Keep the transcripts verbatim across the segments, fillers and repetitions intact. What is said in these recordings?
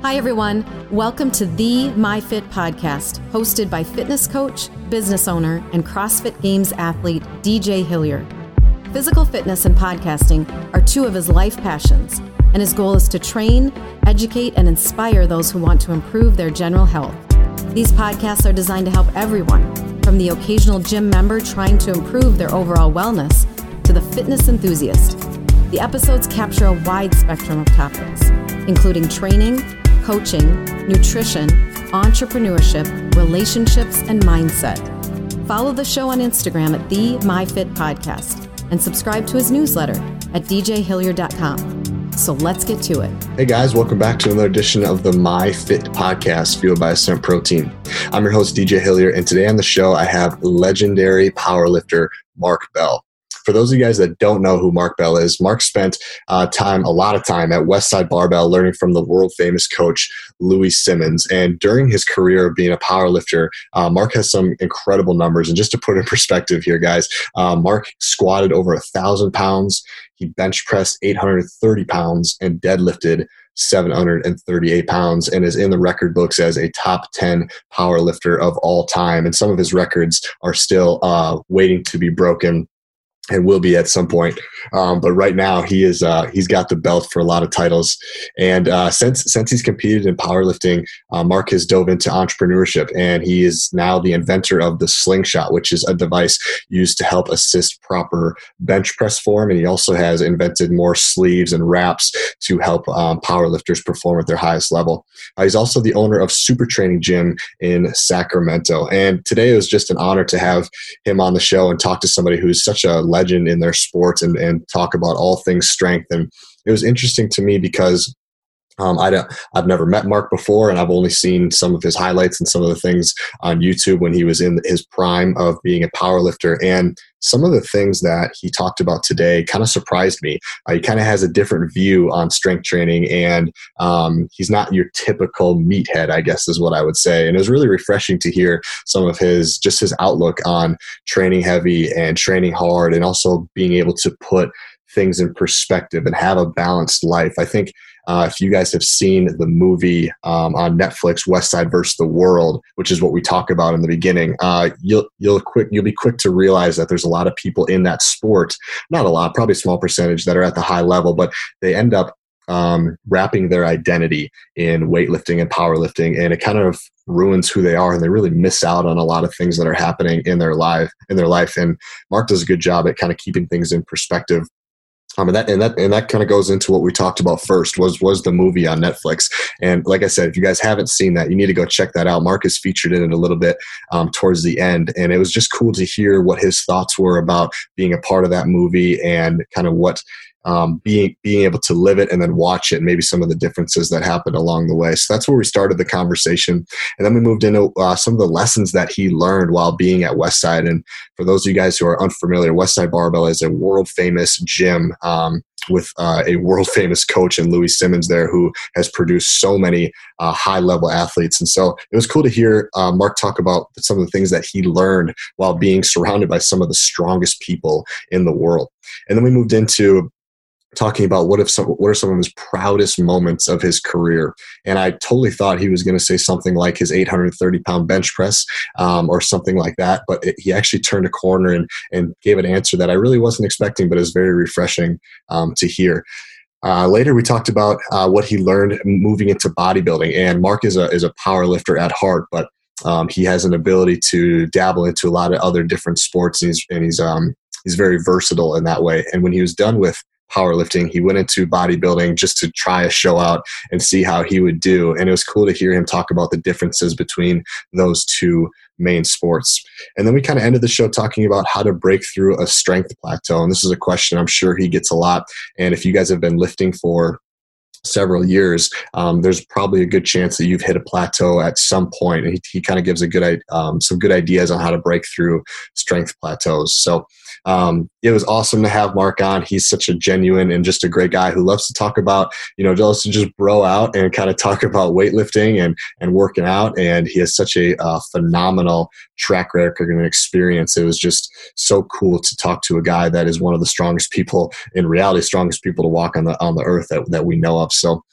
Hi, everyone. Welcome to the MyFit podcast, hosted by fitness coach, business owner, and CrossFit Games athlete D J Hillier. Physical fitness and podcasting are two of his life passions, and his goal is to train, educate, and inspire those who want to improve their general health. These podcasts are designed to help everyone, from the occasional gym member trying to improve their overall wellness to the fitness enthusiast. The episodes capture a wide spectrum of topics, including training, coaching, nutrition, entrepreneurship, relationships, and mindset. Follow the show on Instagram at the MyFit Podcast and subscribe to his newsletter at d j hillier dot com. So let's get to it. Hey guys, welcome back to another edition of the MyFit Podcast, fueled by Ascent Protein. I'm your host, D J Hillier, and today on the show I have legendary powerlifter Mark Bell. For those of you guys that don't know who Mark Bell is, Mark spent uh, time, a lot of time at Westside Barbell learning from the world famous coach, Louie Simmons. And during his career of being a powerlifter, uh, Mark has some incredible numbers. And just to put in perspective here, guys, uh, Mark squatted over a thousand pounds. He bench pressed eight hundred thirty pounds and deadlifted seven hundred thirty-eight pounds, and is in the record books as a top ten powerlifter of all time. And some of his records are still uh, waiting to be broken, and will be at some point. Um, but right now he is, uh, he's got the belt for a lot of titles. And uh, since, since he's competed in powerlifting, uh, Mark has dove into entrepreneurship, and he is now the inventor of the Slingshot, which is a device used to help assist proper bench press form. And he also has invented more sleeves and wraps to help um, powerlifters perform at their highest level. Uh, he's also the owner of Super Training Gym in Sacramento. And today it was just an honor to have him on the show and talk to somebody who's such a legend in their sports, and, and talk about all things strength. And it was interesting to me because um, I don't, I've never met Mark before, and I've only seen some of his highlights and some of the things on YouTube when he was in his prime of being a powerlifter. And some of the things that he talked about today kind of surprised me. Uh, he kind of has a different view on strength training, and um, he's not your typical meathead, I guess is what I would say. And it was really refreshing to hear some of his, just his outlook on training heavy and training hard, and also being able to put things in perspective and have a balanced life. I think uh, if you guys have seen the movie um, on Netflix, Westside versus the World, which is what we talk about in the beginning, uh, you'll you'll quick you'll be quick to realize that there's a lot of people in that sport, not a lot, probably a small percentage, that are at the high level, but they end up um, wrapping their identity in weightlifting and powerlifting, and it kind of ruins who they are, and they really miss out on a lot of things that are happening in their life. In their life, and Mark does a good job at kind of keeping things in perspective. Um, and that and that and that kind of goes into what we talked about first was was the movie on Netflix. And like I said, if you guys haven't seen that, you need to go check that out. Mark is featured in it a little bit um, towards the end, and it was just cool to hear what his thoughts were about being a part of that movie, and kind of what um, being being able to live it and then watch it, and maybe some of the differences that happened along the way. So that's where we started the conversation, and then we moved into uh, some of the lessons that he learned while being at Westside. And for those of you guys who are unfamiliar, Westside Barbell is a world famous gym um, with uh, a world famous coach in Louie Simmons there, who has produced so many uh, high level athletes. And so it was cool to hear uh, Mark talk about some of the things that he learned while being surrounded by some of the strongest people in the world. And then we moved into talking about what if some, what are some of his proudest moments of his career. And I totally thought he was going to say something like his eight hundred thirty pound bench press um, or something like that. But it, he actually turned a corner and, and gave an answer that I really wasn't expecting, but is very refreshing um, to hear. Uh, later, we talked about uh, what he learned moving into bodybuilding. And Mark is a, is a power lifter at heart, but um, he has an ability to dabble into a lot of other different sports. And he's, and he's, um, he's very versatile in that way. And when he was done with powerlifting, he went into bodybuilding just to try a show out and see how he would do. And it was cool to hear him talk about the differences between those two main sports. And then we kind of ended the show talking about how to break through a strength plateau. And this is a question I'm sure he gets a lot. And if you guys have been lifting for several years, um, there's probably a good chance that you've hit a plateau at some point. And he, he kind of gives a good, um, some good ideas on how to break through strength plateaus. So um, it was awesome to have Mark on. He's such a genuine and just a great guy who loves to talk about, you know, loves to just bro out and kind of talk about weightlifting and, and working out. And he has such a uh, phenomenal track record and experience. It was just so cool to talk to a guy that is one of the strongest people in reality, strongest people to walk on the, on the earth that, that we know of. So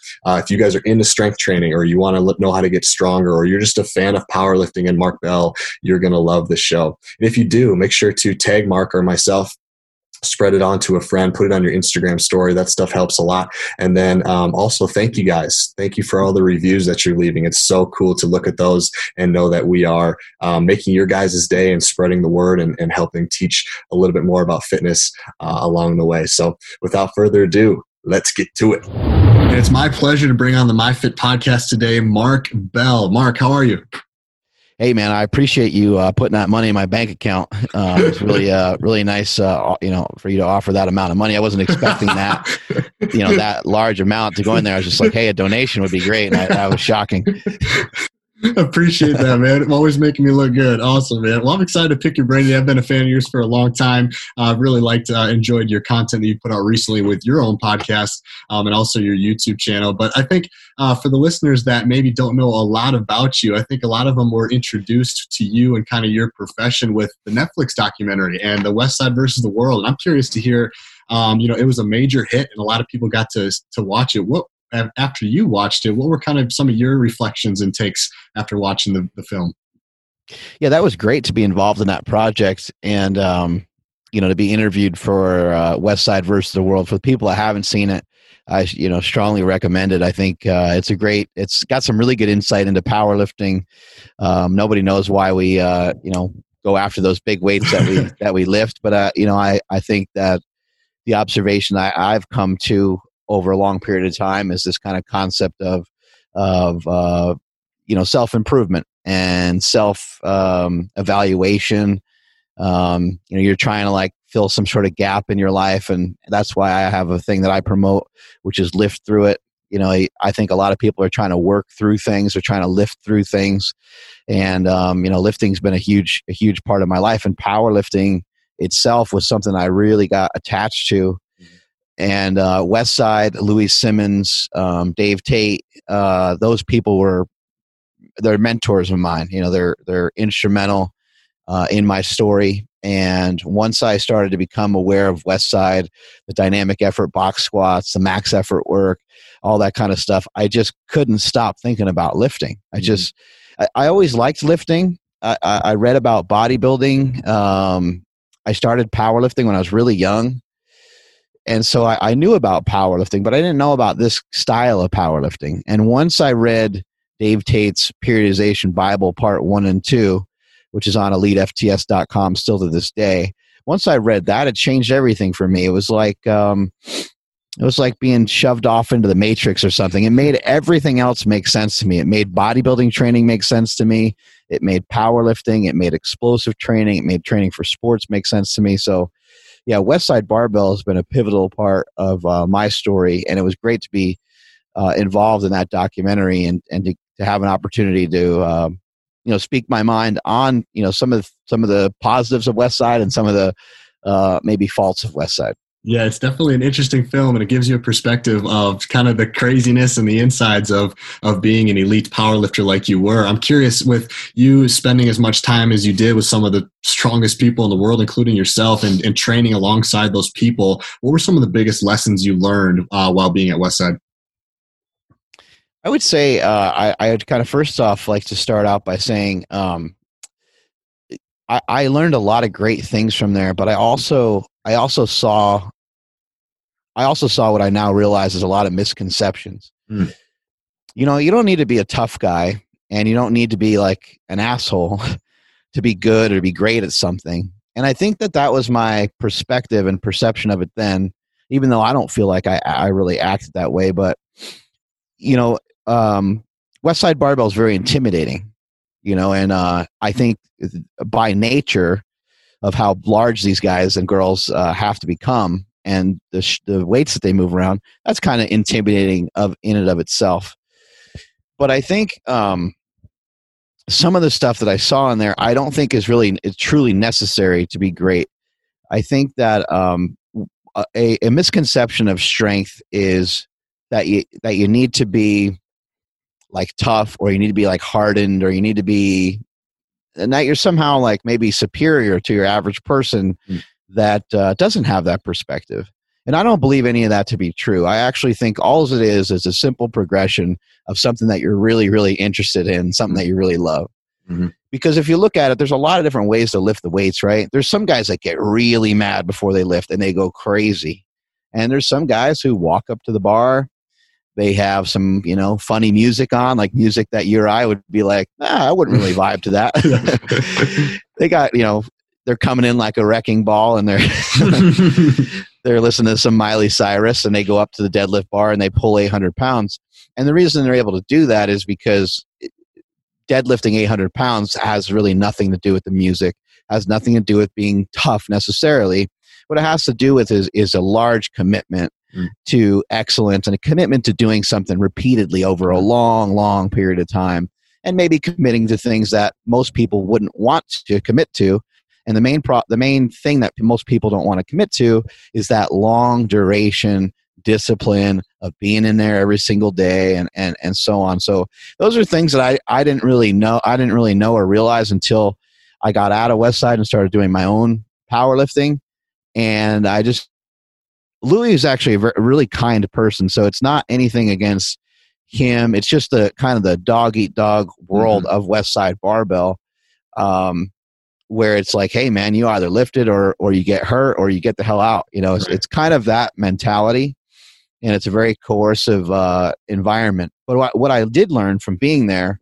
uh, if you guys are into strength training, or you want to know how to get stronger, or you're just a fan of powerlifting and Mark Bell, you're going to love the show. And if you do, make sure to tag Mark or myself, spread it on to a friend, put it on your Instagram story. That stuff helps a lot. And then um, also thank you guys. Thank you for all the reviews that you're leaving. It's so cool to look at those and know that we are um, making your guys' day and spreading the word and, and helping teach a little bit more about fitness uh, along the way. So without further ado, let's get to it. And it's my pleasure to bring on the MyFit podcast today, Mark Bell. Mark, how are you? Hey man, I appreciate you uh, putting that money in my bank account. Uh, it's really, uh, really nice, uh, you know, for you to offer that amount of money. I wasn't expecting that, you know, that large amount to go in there. I was just like, hey, a donation would be great, and I, that was shocking. Appreciate that, man. Always making me look good. Awesome, man. Well, I'm excited to pick your brain. I've been a fan of yours for a long time. I've uh, really liked, uh, enjoyed your content that you put out recently with your own podcast um, and also your YouTube channel. But I think uh, for the listeners that maybe don't know a lot about you, I think a lot of them were introduced to you and kind of your profession with the Netflix documentary and the West Side versus the World. And I'm curious to hear, um, you know, it was a major hit and a lot of people got to to watch it. What After you watched it, what were kind of some of your reflections and takes after watching the, the film? Yeah, that was great to be involved in that project and, um, you know, to be interviewed for uh, West Side versus the World. For the people that haven't seen it, I, you know, strongly recommend it. I think uh, it's a great, it's got some really good insight into powerlifting. Um, nobody knows why we, uh, you know, go after those big weights that we, that we lift. But, uh, you know, I, I think that the observation I, I've come to over a long period of time is this kind of concept of, of uh, you know, self-improvement and self um, evaluation. Um, you know, you're trying to like fill some sort of gap in your life. And that's why I have a thing that I promote, which is lift through it. You know, I, I think a lot of people are trying to work through things or trying to lift through things. And, um, you know, lifting's been a huge, a huge part of my life, and powerlifting itself was something I really got attached to. And uh, West Side, Louis Simmons, um, Dave Tate, uh, those people were, they're mentors of mine. You know, they're they're instrumental uh, in my story. And once I started to become aware of West Side, the dynamic effort box squats, the max effort work, all that kind of stuff, I just couldn't stop thinking about lifting. I just, I, I always liked lifting. I, I, I read about bodybuilding. Um, I started powerlifting when I was really young. And so I, I knew about powerlifting, but I didn't know about this style of powerlifting. And once I read Dave Tate's Periodization Bible Part one and two, which is on elite f t s dot com still to this day, once I read that, it changed everything for me. It was like um, it was like being shoved off into the Matrix or something. It made everything else make sense to me. It made bodybuilding training make sense to me. It made powerlifting. It made explosive training. It made training for sports make sense to me. So yeah, West Side Barbell has been a pivotal part of uh, my story, and it was great to be uh, involved in that documentary and, and to, to have an opportunity to uh, you know speak my mind on you know some of the, some of the positives of West Side and some of the uh, maybe faults of West Side. Yeah, it's definitely an interesting film, and it gives you a perspective of kind of the craziness and the insides of of being an elite powerlifter like you were. I'm curious, with you spending as much time as you did with some of the strongest people in the world, including yourself, and, and training alongside those people, what were some of the biggest lessons you learned uh, while being at West Side? I would say uh, I, I would kind of first off like to start out by saying um, I, I learned a lot of great things from there, but I also I also saw I also saw what I now realize is a lot of misconceptions. Mm. You know, you don't need to be a tough guy, and you don't need to be like an asshole to be good or to be great at something. And I think that that was my perspective and perception of it then, even though I don't feel like I, I really acted that way. But, you know, um, West Side Barbell is very intimidating, you know, and uh, I think by nature of how large these guys and girls uh, have to become, and the, sh- the weights that they move around, that's kind of intimidating of in and of itself. But I think um, some of the stuff that I saw in there, I don't think is really is truly necessary to be great. I think that um, a, a misconception of strength is that you that you need to be like tough, or you need to be like hardened, or you need to be, and that you're somehow like maybe superior to your average person. Mm. That uh, doesn't have that perspective. And I don't believe any of that to be true. I actually think all it is is a simple progression of something that you're really, really interested in, something that you really love. Mm-hmm. Because if you look at it, there's a lot of different ways to lift the weights, right? There's some guys that get really mad before they lift and they go crazy. And there's some guys who walk up to the bar. They have some, you know, funny music on, like music that you or I would be like, ah, I wouldn't really vibe to that. They got, you know, they're coming in like a wrecking ball and they're they're listening to some Miley Cyrus and they go up to the deadlift bar and they pull eight hundred pounds. And the reason they're able to do that is because deadlifting eight hundred pounds has really nothing to do with the music, has nothing to do with being tough necessarily. What it has to do with is, is a large commitment mm. to excellence and a commitment to doing something repeatedly over a long, long period of time, and maybe committing to things that most people wouldn't want to commit to. And the main pro- the main thing that most people don't want to commit to is that long duration discipline of being in there every single day and, and, and so on. So those are things that I, I didn't really know. I didn't really know or realize until I got out of Westside and started doing my own powerlifting. And I just, Louis is actually a, very, a really kind person. So it's not anything against him. It's just the kind of the dog eat dog world mm-hmm. of Westside Barbell, um, where it's like, hey man, you either lift it or, or you get hurt or you get the hell out. You know, it's, right. it's kind of that mentality, and it's a very coercive uh, environment. But what, what I did learn from being there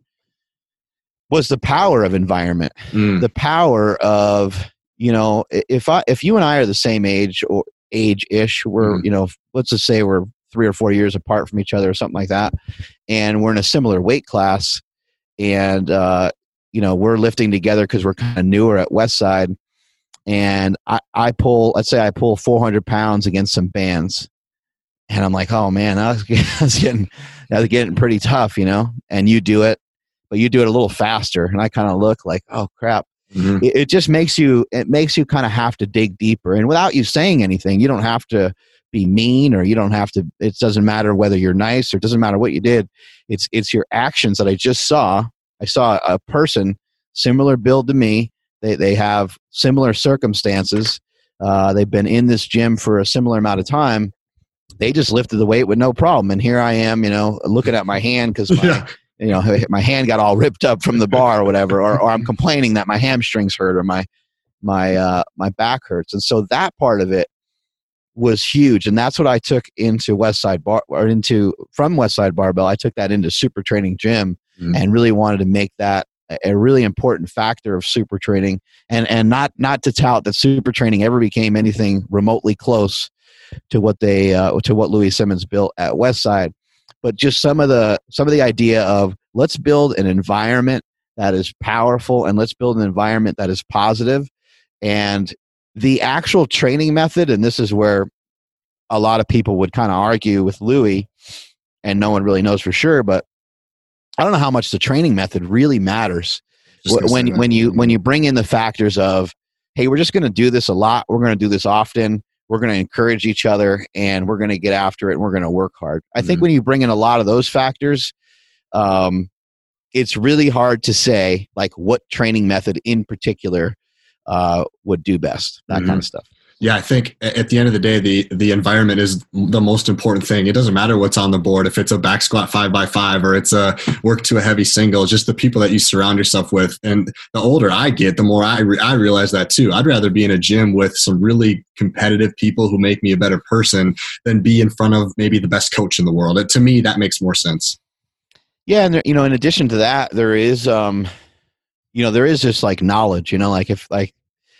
was the power of environment, mm. the power of, you know, if I, if you and I are the same age or age-ish, we're, mm. you know, let's just say we're three or four years apart from each other or something like that, and we're in a similar weight class, and, uh, you know, we're lifting together because we're kind of newer at Westside, and I, I pull, let's say I pull four hundred pounds against some bands, and I'm like, oh man, I was, I was getting, I was getting pretty tough, you know, and you do it, but you do it a little faster, and I kind of look like, oh crap. Mm-hmm. It, it just makes you, it makes you kind of have to dig deeper, and without you saying anything, you don't have to be mean, or you don't have to, it doesn't matter whether you're nice, or it doesn't matter what you did. It's, it's your actions that I just saw. I saw a person, similar build to me. They, they have similar circumstances. Uh, they've been in this gym for a similar amount of time. They just lifted the weight with no problem. And here I am, you know, looking at my hand because my, yeah. you know, my hand got all ripped up from the bar or whatever, or, or I'm complaining that my hamstrings hurt or my, my, uh, my back hurts. And so that part of it was huge. And that's what I took into Westside Bar, or into, from Westside Barbell. I took that into Super Training Gym mm. and really wanted to make that a really important factor of super training, and, and not, not to tout that super training ever became anything remotely close to what they, uh, to what Louis Simmons built at Westside. But just some of the some of the idea of, let's build an environment that is powerful, and let's build an environment that is positive. And the actual training method, and this is where a lot of people would kind of argue with Louis, and no one really knows for sure, but I don't know how much the training method really matters when when you when you bring in the factors of, hey, we're just going to do this a lot, we're going to do this often, we're going to encourage each other, and we're going to get after it, and we're going to work hard. I mm-hmm. think when you bring in a lot of those factors, um, it's really hard to say like what training method in particular uh, would do best, that mm-hmm. kind of stuff. Yeah, I think at the end of the day, the, the environment is the most important thing. It doesn't matter what's on the board. If it's a back squat five by five or it's a work to a heavy single, just the people that you surround yourself with. And the older I get, the more I, re- I realize that too. I'd rather be in a gym with some really competitive people who make me a better person than be in front of maybe the best coach in the world. It, to me, that makes more sense. Yeah. And, there, you know, in addition to that, there is, um, you know, there is just like knowledge, you know, like if like,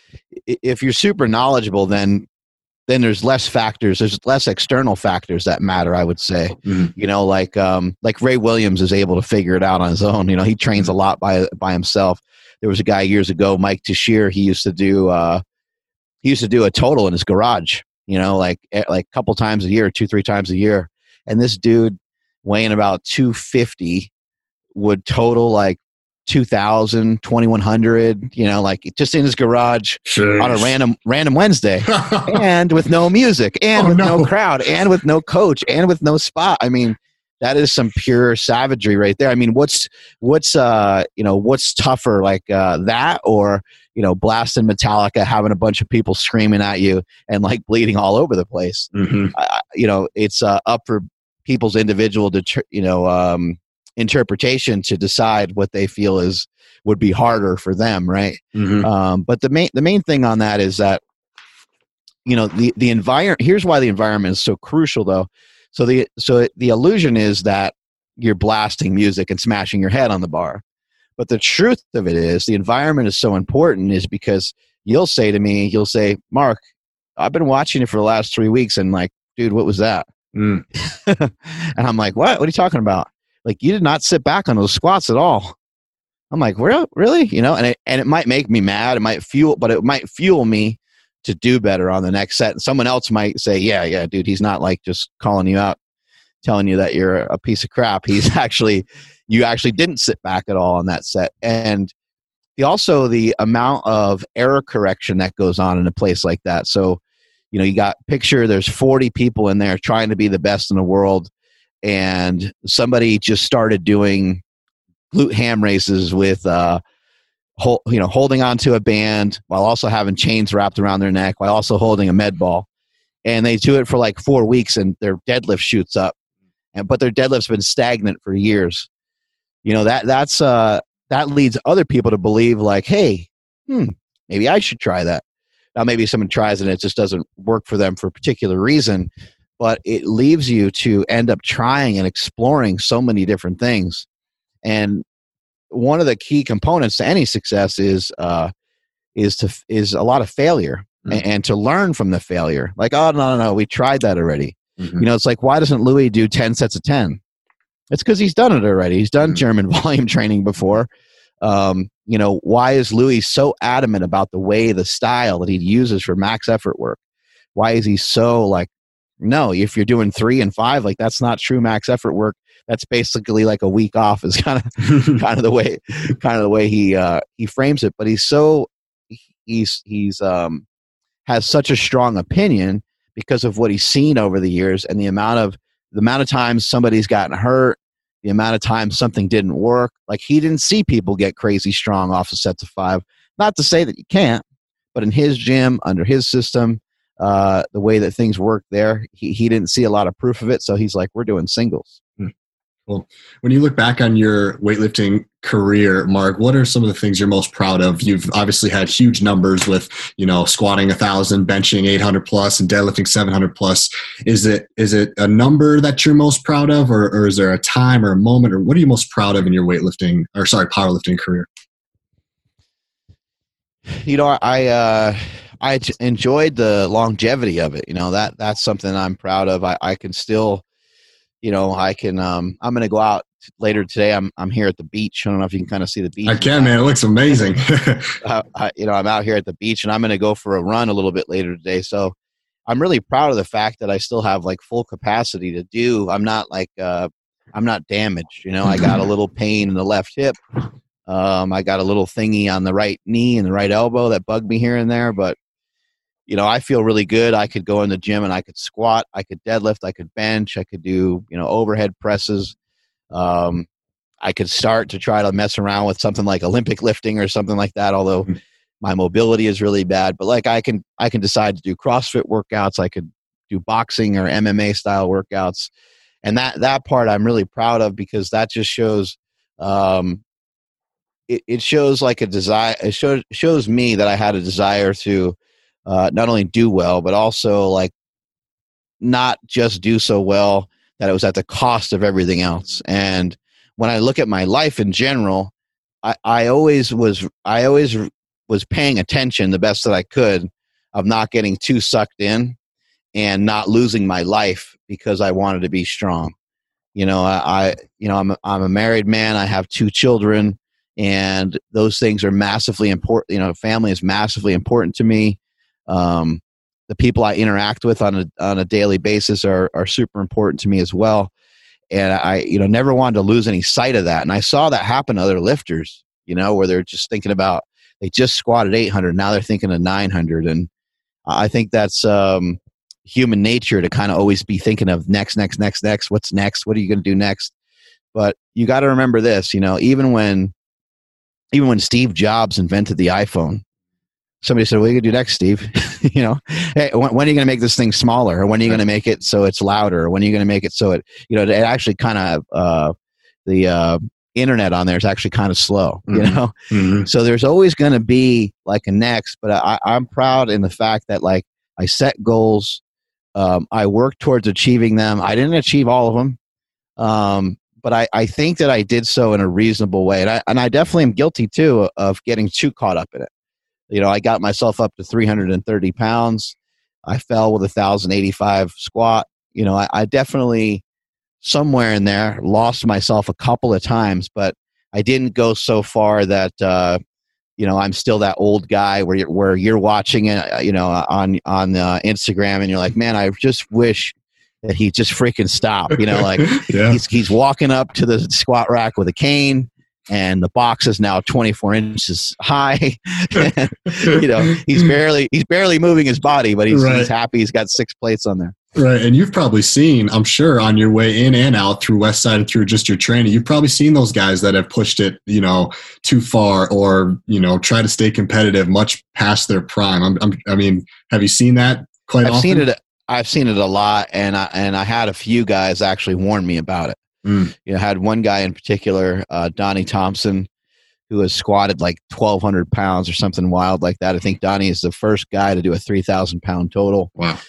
if you're super knowledgeable, then then there's less factors, there's less external factors that matter, I would say. Mm-hmm. You know, like um, like Ray Williams is able to figure it out on his own. You know, he trains a lot by by himself. There was a guy years ago, Mike Tashir. He used to do uh, he used to do a total in his garage. You know, like like a couple times a year, two three times a year. And this dude, weighing about two fifty, would total like two thousand, twenty-one hundred, you know, like just in his garage Jeez. on a random random Wednesday, and with no music, and oh, with no. no crowd, and with no coach, and with no spot. I mean, that is some pure savagery right there. I mean, what's what's uh you know what's tougher, like uh, that, or you know blasting Metallica, having a bunch of people screaming at you and like bleeding all over the place. Mm-hmm. I, you know, it's uh, up for people's individual det- you know um, interpretation to decide what they feel is would be harder for them, right? Mm-hmm. Um, but the main the main thing on that is that you know the the environment. Here's why the environment is so crucial, though. So the so the illusion is that you're blasting music and smashing your head on the bar. But the truth of it is the environment is so important is because you'll say to me, you'll say, Mark, I've been watching it for the last three weeks and like, dude, what was that? Mm. And I'm like, what? What are you talking about? Like, you did not sit back on those squats at all. I'm like, really? You know, and it, and it might make me mad. It might fuel, but it might fuel me to do better on the next set. And someone else might say, yeah, yeah, dude, he's not like just calling you out, telling you that you're a piece of crap. He's actually, you actually didn't sit back at all on that set. And the, also the amount of error correction that goes on in a place like that. So, you know, you got picture, there's forty people in there trying to be the best in the world. And somebody just started doing glute ham races with, uh, Hold, you know, holding onto a band while also having chains wrapped around their neck, while also holding a med ball, and they do it for like four weeks, and their deadlift shoots up, and but their deadlift's been stagnant for years. You know that that's uh, that leads other people to believe like, hey, hmm, maybe I should try that. Now maybe someone tries and it just doesn't work for them for a particular reason, but it leaves you to end up trying and exploring so many different things, and one of the key components to any success is uh, is to is a lot of failure mm-hmm. and, and to learn from the failure. Like, oh no, no, no, we tried that already. Mm-hmm. You know, it's like, why doesn't Louis do ten sets of ten? It's because he's done it already. He's done mm-hmm. German volume training before. Um, you know, why is Louis so adamant about the way, the style that he uses for max effort work? Why is he so like, no, if you're doing three and five, like that's not true max effort work. That's basically like a week off is kind of kind of the way kind of the way he uh, he frames it. But he's so he's he's um, has such a strong opinion because of what he's seen over the years and the amount of the amount of times somebody's gotten hurt, the amount of times something didn't work. Like he didn't see people get crazy strong off of sets of five. Not to say that you can't, but in his gym, under his system, uh, the way that things work there, he he didn't see a lot of proof of it. So he's like, we're doing singles. Hmm. Well, when you look back on your weightlifting career, Mark, what are some of the things you're most proud of? You've obviously had huge numbers with, you know, squatting a thousand, benching eight hundred plus, and deadlifting seven hundred plus. Is it is it a number that you're most proud of, or, or is there a time or a moment, or what are you most proud of in your weightlifting, or sorry, powerlifting career? You know, I uh, I enjoyed the longevity of it. You know, that that's something I'm proud of. I, I can still. You know, I can. Um, I'm going to go out later today. I'm I'm here at the beach. I don't know if you can kind of see the beach. I can, man. It looks amazing. uh, I, you know, I'm out here at the beach, and I'm going to go for a run a little bit later today. So, I'm really proud of the fact that I still have like full capacity to do. I'm not like uh, I'm not damaged. You know, I got a little pain in the left hip. Um, I got a little thingy on the right knee and the right elbow that bugged me here and there, but. You know, I feel really good. I could go in the gym and I could squat, I could deadlift, I could bench, I could do, you know, overhead presses. Um, I could start to try to mess around with something like Olympic lifting or something like that, although mm-hmm. my mobility is really bad. But like I can I can decide to do CrossFit workouts, I could do boxing or M M A style workouts. And that that part I'm really proud of because that just shows um, it, it shows like a desire it shows shows me that I had a desire to Uh, not only do well, but also like not just do so well that it was at the cost of everything else. And when I look at my life in general, I, I always was, I always was paying attention the best that I could of not getting too sucked in and not losing my life because I wanted to be strong. You know, I, I you know, I'm, I'm a married man. I have two children and those things are massively important. You know, family is massively important to me. Um, the people I interact with on a on a daily basis are are super important to me as well, and I you know never wanted to lose any sight of that. And I saw that happen to other lifters, you know, where they're just thinking about they just squatted eight hundred, now they're thinking of nine hundred, and I think that's um, human nature to kind of always be thinking of next, next, next, next. What's next? What are you going to do next? But you got to remember this, you know, even when, even when Steve Jobs invented the iPhone, somebody said, what are you going to do next, Steve? you know, hey, when, when are you going to make this thing smaller? Or when are you going to make it so it's louder? Or when are you going to make it so it, you know, it actually kind of, uh, the uh, internet on there is actually kind of slow, you Mm-hmm. know? Mm-hmm. So there's always going to be like a next, but I, I'm proud in the fact that like I set goals. Um, I worked towards achieving them. I didn't achieve all of them. Um, but I, I think that I did so in a reasonable way. And I, and I definitely am guilty too of getting too caught up in it. You know, I got myself up to three hundred thirty pounds. I fell with a one thousand eighty-five squat. You know, I, I definitely somewhere in there lost myself a couple of times, but I didn't go so far that, uh, you know, I'm still that old guy where you're, where you're watching it, you know, on, on uh, Instagram and you're like, man, I just wish that he just freaking stop, you know, like yeah. he's, he's walking up to the squat rack with a cane and the box is now twenty-four inches high. and, you know, he's barely, he's barely moving his body, but he's, Right. he's happy. He's got six plates on there. Right. And you've probably seen, I'm sure, on your way in and out through Westside and through just your training, you've probably seen those guys that have pushed it, you know, too far or, you know, try to stay competitive much past their prime. I'm, I'm, I mean, have you seen that quite I've often? seen it. I've seen it a lot. And I, and I had a few guys actually warn me about it. Mm. You know, I had one guy in particular, uh, Donnie Thompson, who has squatted like twelve hundred pounds or something wild like that. I think Donnie is the first guy to do a three thousand pound total. Wow.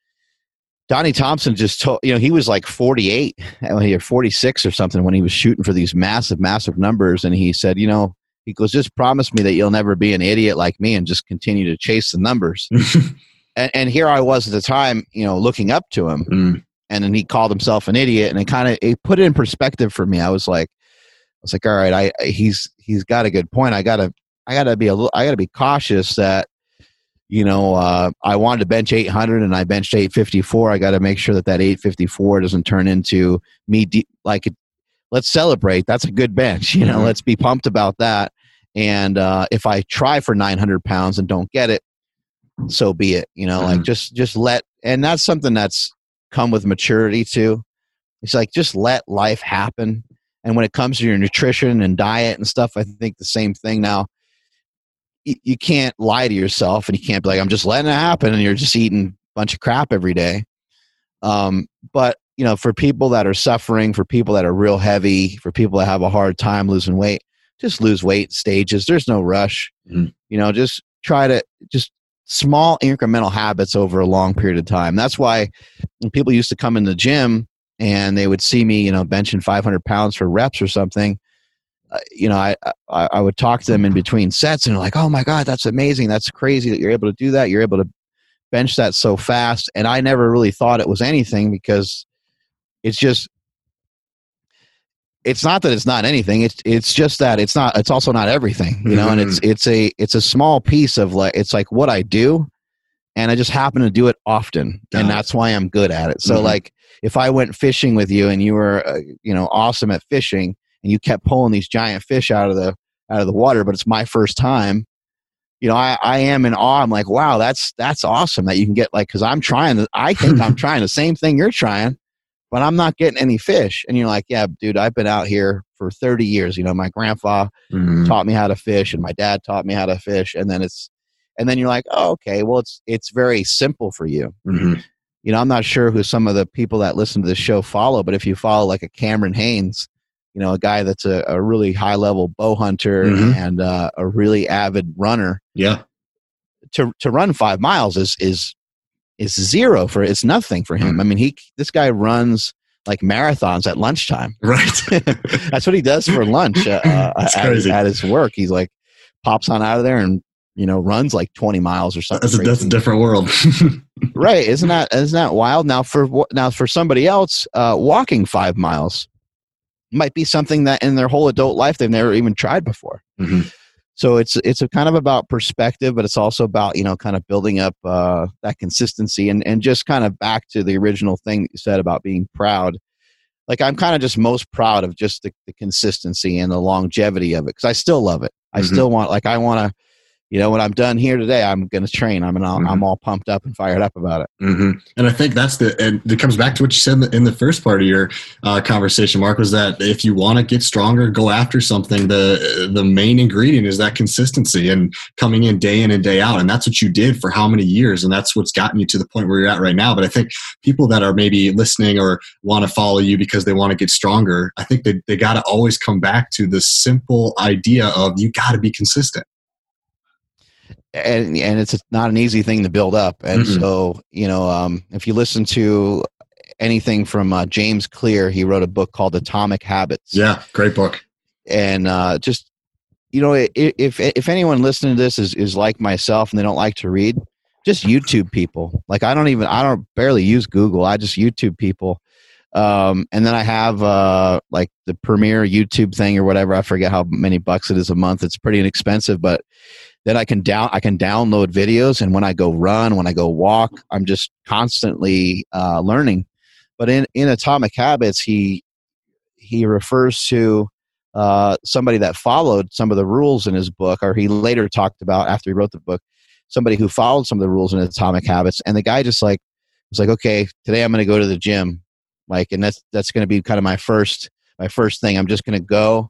Donnie Thompson just told, you know, he was like forty-eight or forty-six or something when he was shooting for these massive, massive numbers. And he said, you know, he goes, just promise me that you'll never be an idiot like me and just continue to chase the numbers. and, and here I was at the time, you know, looking up to him. Mm. And then he called himself an idiot. And it kind of, it put it in perspective for me. I was like, I was like, all right, I, he's, he's got a good point. I gotta, I gotta be a little, I gotta be cautious that, you know, uh, I wanted to bench eight hundred and I benched eight fifty-four. I got to make sure that that eight fifty-four doesn't turn into me. De- like, let's celebrate. That's a good bench. You know, Mm-hmm. let's be pumped about that. And uh, if I try for nine hundred pounds and don't get it, so be it. You know, mm-hmm. like just, just let, and that's something that's come with maturity too. It's like, just let life happen. And when it comes to your nutrition and diet and stuff, I think the same thing now. You can't lie to yourself and you can't be like, I'm just letting it happen. And you're just eating a bunch of crap every day. Um, but, you know, for people that are suffering, for people that are real heavy, for people that have a hard time losing weight, just lose weight stages. There's no rush. Mm-hmm. You know, just try to just small incremental habits over a long period of time. That's why when people used to come in the gym and they would see me, you know, benching five hundred pounds for reps or something. Uh, you know, I, I I would talk to them in between sets and they're like, oh my God, that's amazing. That's crazy that you're able to do that. You're able to bench that so fast. And I never really thought it was anything because it's just, it's not that it's not anything. It's, it's just that it's not, it's also not everything, you know, mm-hmm. and it's, it's a, it's a small piece of like, it's like what I do and I just happen to do it often. Got and it. That's why I'm good at it. So mm-hmm. like if I went fishing with you and you were, uh, you know, awesome at fishing, and you kept pulling these giant fish out of the out of the water, but it's my first time, you know, I, I am in awe. I'm like, wow, that's that's awesome that you can get like, because I'm trying to, I think I'm trying the same thing you're trying, but I'm not getting any fish. And you're like, yeah, dude, I've been out here for thirty years. You know, my grandpa mm-hmm. taught me how to fish, and my dad taught me how to fish. And then it's, and then you're like, oh, okay, well, it's it's very simple for you. Mm-hmm. You know, I'm not sure who some of the people that listen to this show follow, but if you follow like a Cameron Haynes, you know, a guy that's a, a really high level bow hunter mm-hmm. and uh, a really avid runner. Yeah. To to run five miles is is is zero for it's nothing for him. Mm. I mean, he this guy runs like marathons at lunchtime. Right. That's what he does for lunch uh, at, at his work. He's like pops on out of there and you know runs like twenty miles or something. That's a, that's a different world. Right? Isn't that isn't that wild? Now for now for somebody else, uh, walking five miles might be something that in their whole adult life they've never even tried before. Mm-hmm. So it's it's a kind of about perspective, but it's also about, you know, kind of building up uh, that consistency and, and just kind of back to the original thing that you said about being proud. Like I'm kind of just most proud of just the, the consistency and the longevity of it because I still love it. I mm-hmm. still want, like I want to, you know, when I'm done here today, I'm going to train. I'm all, mm-hmm. I'm all pumped up and fired up about it. Mm-hmm. And I think that's the, and it comes back to what you said in the, in the first part of your uh, conversation, Mark, was that if you want to get stronger, go after something. The, the main ingredient is that consistency and coming in day in and day out. And that's what you did for how many years. And that's what's gotten you to the point where you're at right now. But I think people that are maybe listening or want to follow you because they want to get stronger, I think they, they got to always come back to the simple idea of you got to be consistent. And and it's not an easy thing to build up. And mm-hmm. so, you know, um, if you listen to anything from uh, James Clear, he wrote a book called Atomic Habits. Yeah, great book. And uh, just, you know, if if anyone listening to this is, is like myself and they don't like to read, just YouTube people. Like I don't even, I don't barely use Google. I just YouTube people. Um, and then I have uh, like the Premier YouTube thing or whatever. I forget how many bucks it is a month. It's pretty inexpensive, but then I can down I can download videos, and when I go run, when I go walk, I'm just constantly uh, learning. But in, in Atomic Habits, he he refers to uh, somebody that followed some of the rules in his book, or he later talked about after he wrote the book, somebody who followed some of the rules in Atomic Habits, and the guy just like was like, okay, today I'm going to go to the gym, like, and that's that's going to be kind of my first my first thing. I'm just going to go,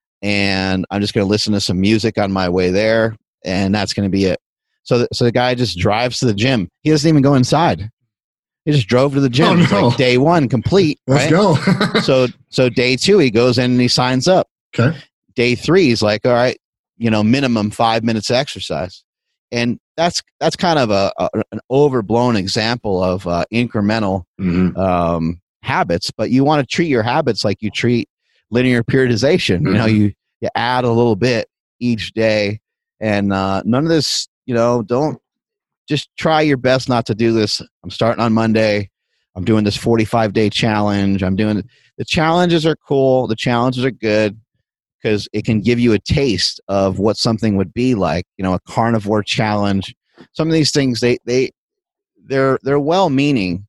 and I'm just going to listen to some music on my way there. And that's going to be it. So, the, so the guy just drives to the gym. He doesn't even go inside. He just drove to the gym. Oh, no. It's like day one complete. Let's right? go. so, so day two, he goes in and he signs up. Okay. Day three, he's like, all right, you know, minimum five minutes of exercise. And that's, that's kind of a, a an overblown example of uh, incremental mm-hmm. um, habits, but you want to treat your habits like you treat linear periodization. Mm-hmm. You know, you, you add a little bit each day. And uh, none of this, you know, don't just try your best not to do this. I'm starting on Monday. I'm doing this forty-five day challenge. I'm doing the challenges are cool. The challenges are good because it can give you a taste of what something would be like, you know, a carnivore challenge. Some of these things, they, they, they're, they're well meaning,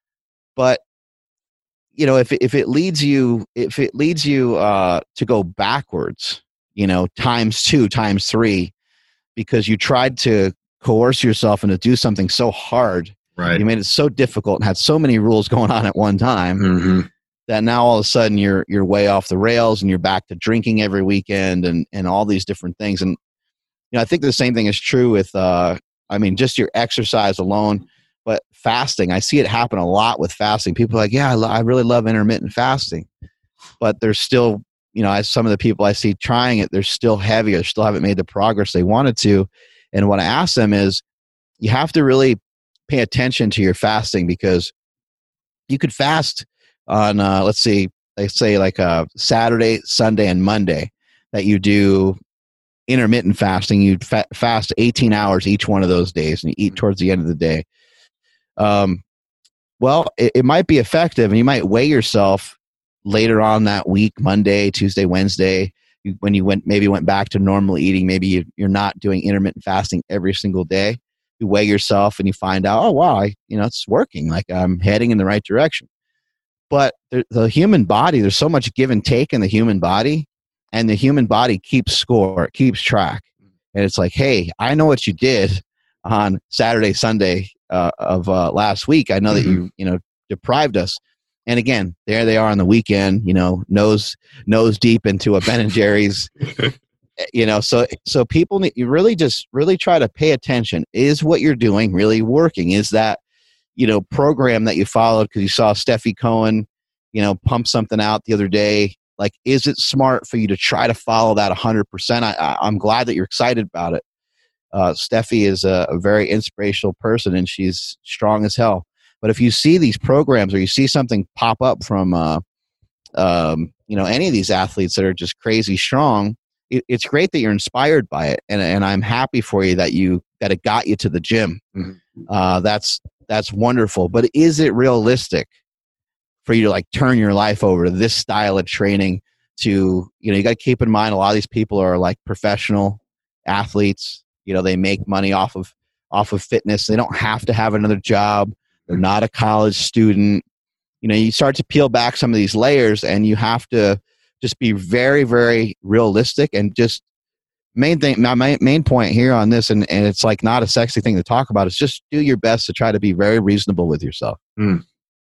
but you know, if, if it leads you, if it leads you uh, to go backwards, you know, times two, times three, because you tried to coerce yourself into do something so hard. Right. You made it so difficult and had so many rules going on at one time mm-hmm. that now all of a sudden you're you're way off the rails and you're back to drinking every weekend and, and all these different things. And you know, I think the same thing is true with uh, I mean, just your exercise alone, but fasting. I see it happen a lot with fasting. People are like, yeah, I, lo- I really love intermittent fasting, but there's still, you know, as some of the people I see trying it, they're still heavy or still haven't made the progress they wanted to. And what I ask them is, you have to really pay attention to your fasting, because you could fast on, uh, let's see, let's say like a Saturday, Sunday, and Monday that you do intermittent fasting. You'd fa- fast eighteen hours each one of those days, and you eat towards the end of the day. Um, well, it, it might be effective, and you might weigh yourself later on that week, Monday, Tuesday, Wednesday, you, when you went maybe went back to normal eating. Maybe you, you're not doing intermittent fasting every single day. You weigh yourself and you find out, oh wow, I, you know, it's working. Like I'm heading in the right direction. But the, the human body, there's so much give and take in the human body, and the human body keeps score, it keeps track, and it's like, hey, I know what you did on Saturday, Sunday uh, of uh, last week. I know mm-hmm. that you, you know, deprived us. And again, there they are on the weekend, you know, nose nose deep into a Ben and Jerry's, you know. So so people need, you really just really try to pay attention. Is what you're doing really working? Is that, you know, program that you followed because you saw Steffi Cohen, you know, pump something out the other day? Like, is it smart for you to try to follow that one hundred percent? I, I, I'm glad that you're excited about it. Uh, Steffi is a, a very inspirational person, and she's strong as hell. But if you see these programs or you see something pop up from, uh, um, you know, any of these athletes that are just crazy strong, it, it's great that you're inspired by it, and and I'm happy for you that you that it got you to the gym. Mm-hmm. Uh, that's that's wonderful. But is it realistic for you to like turn your life over to this style of training? To, you know, you got to keep in mind a lot of these people are like professional athletes. You know, they make money off of off of fitness. They don't have to have another job. They're not a college student. You know, you start to peel back some of these layers, and you have to just be very, very realistic and just main thing, my main, main point here on this, and, and it's like not a sexy thing to talk about, is just do your best to try to be very reasonable with yourself. Mm.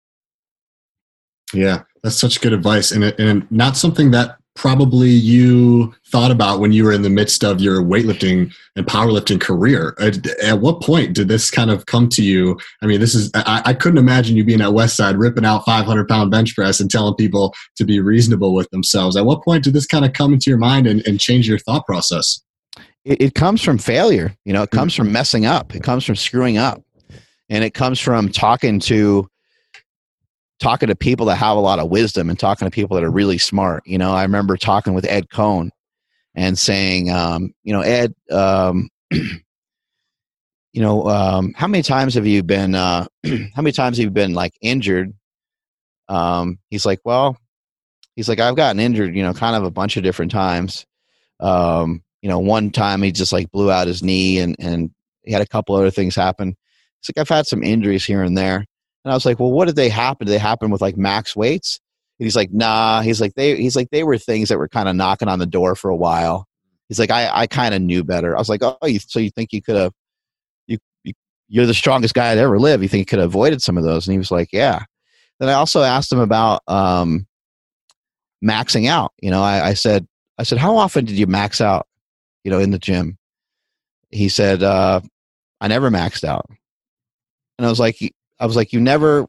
Yeah, that's such good advice. And, it, and not something that probably you thought about when you were in the midst of your weightlifting and powerlifting career. At, at what point did this kind of come to you? I mean, this is, I, I couldn't imagine you being at Westside ripping out five hundred pound bench press and telling people to be reasonable with themselves. At what point did this kind of come into your mind and, and change your thought process? It, it comes from failure. You know, it comes from messing up. It comes from screwing up. And it comes from talking to talking to people that have a lot of wisdom and talking to people that are really smart. You know, I remember talking with Ed Cohn and saying, um, you know, Ed, um, you know, um, how many times have you been, uh, how many times have you been like injured? Um, he's like, well, he's like, I've gotten injured, you know, kind of a bunch of different times. Um, you know, one time he just like blew out his knee and, and he had a couple other things happen. It's like, I've had some injuries here and there. And I was like, well, what did they happen? Did they happen with like max weights? And he's like, nah. He's like, they, he's like, they were things that were kind of knocking on the door for a while. He's like, I, I kind of knew better. I was like, oh, you, so you think you could have, you, you, you're the strongest guy that ever lived. You think you could have avoided some of those? And he was like, yeah. Then I also asked him about um, maxing out. You know, I, I said, I said, how often did you max out, you know, in the gym? He said, uh, I never maxed out. And I was like, I was like, you never,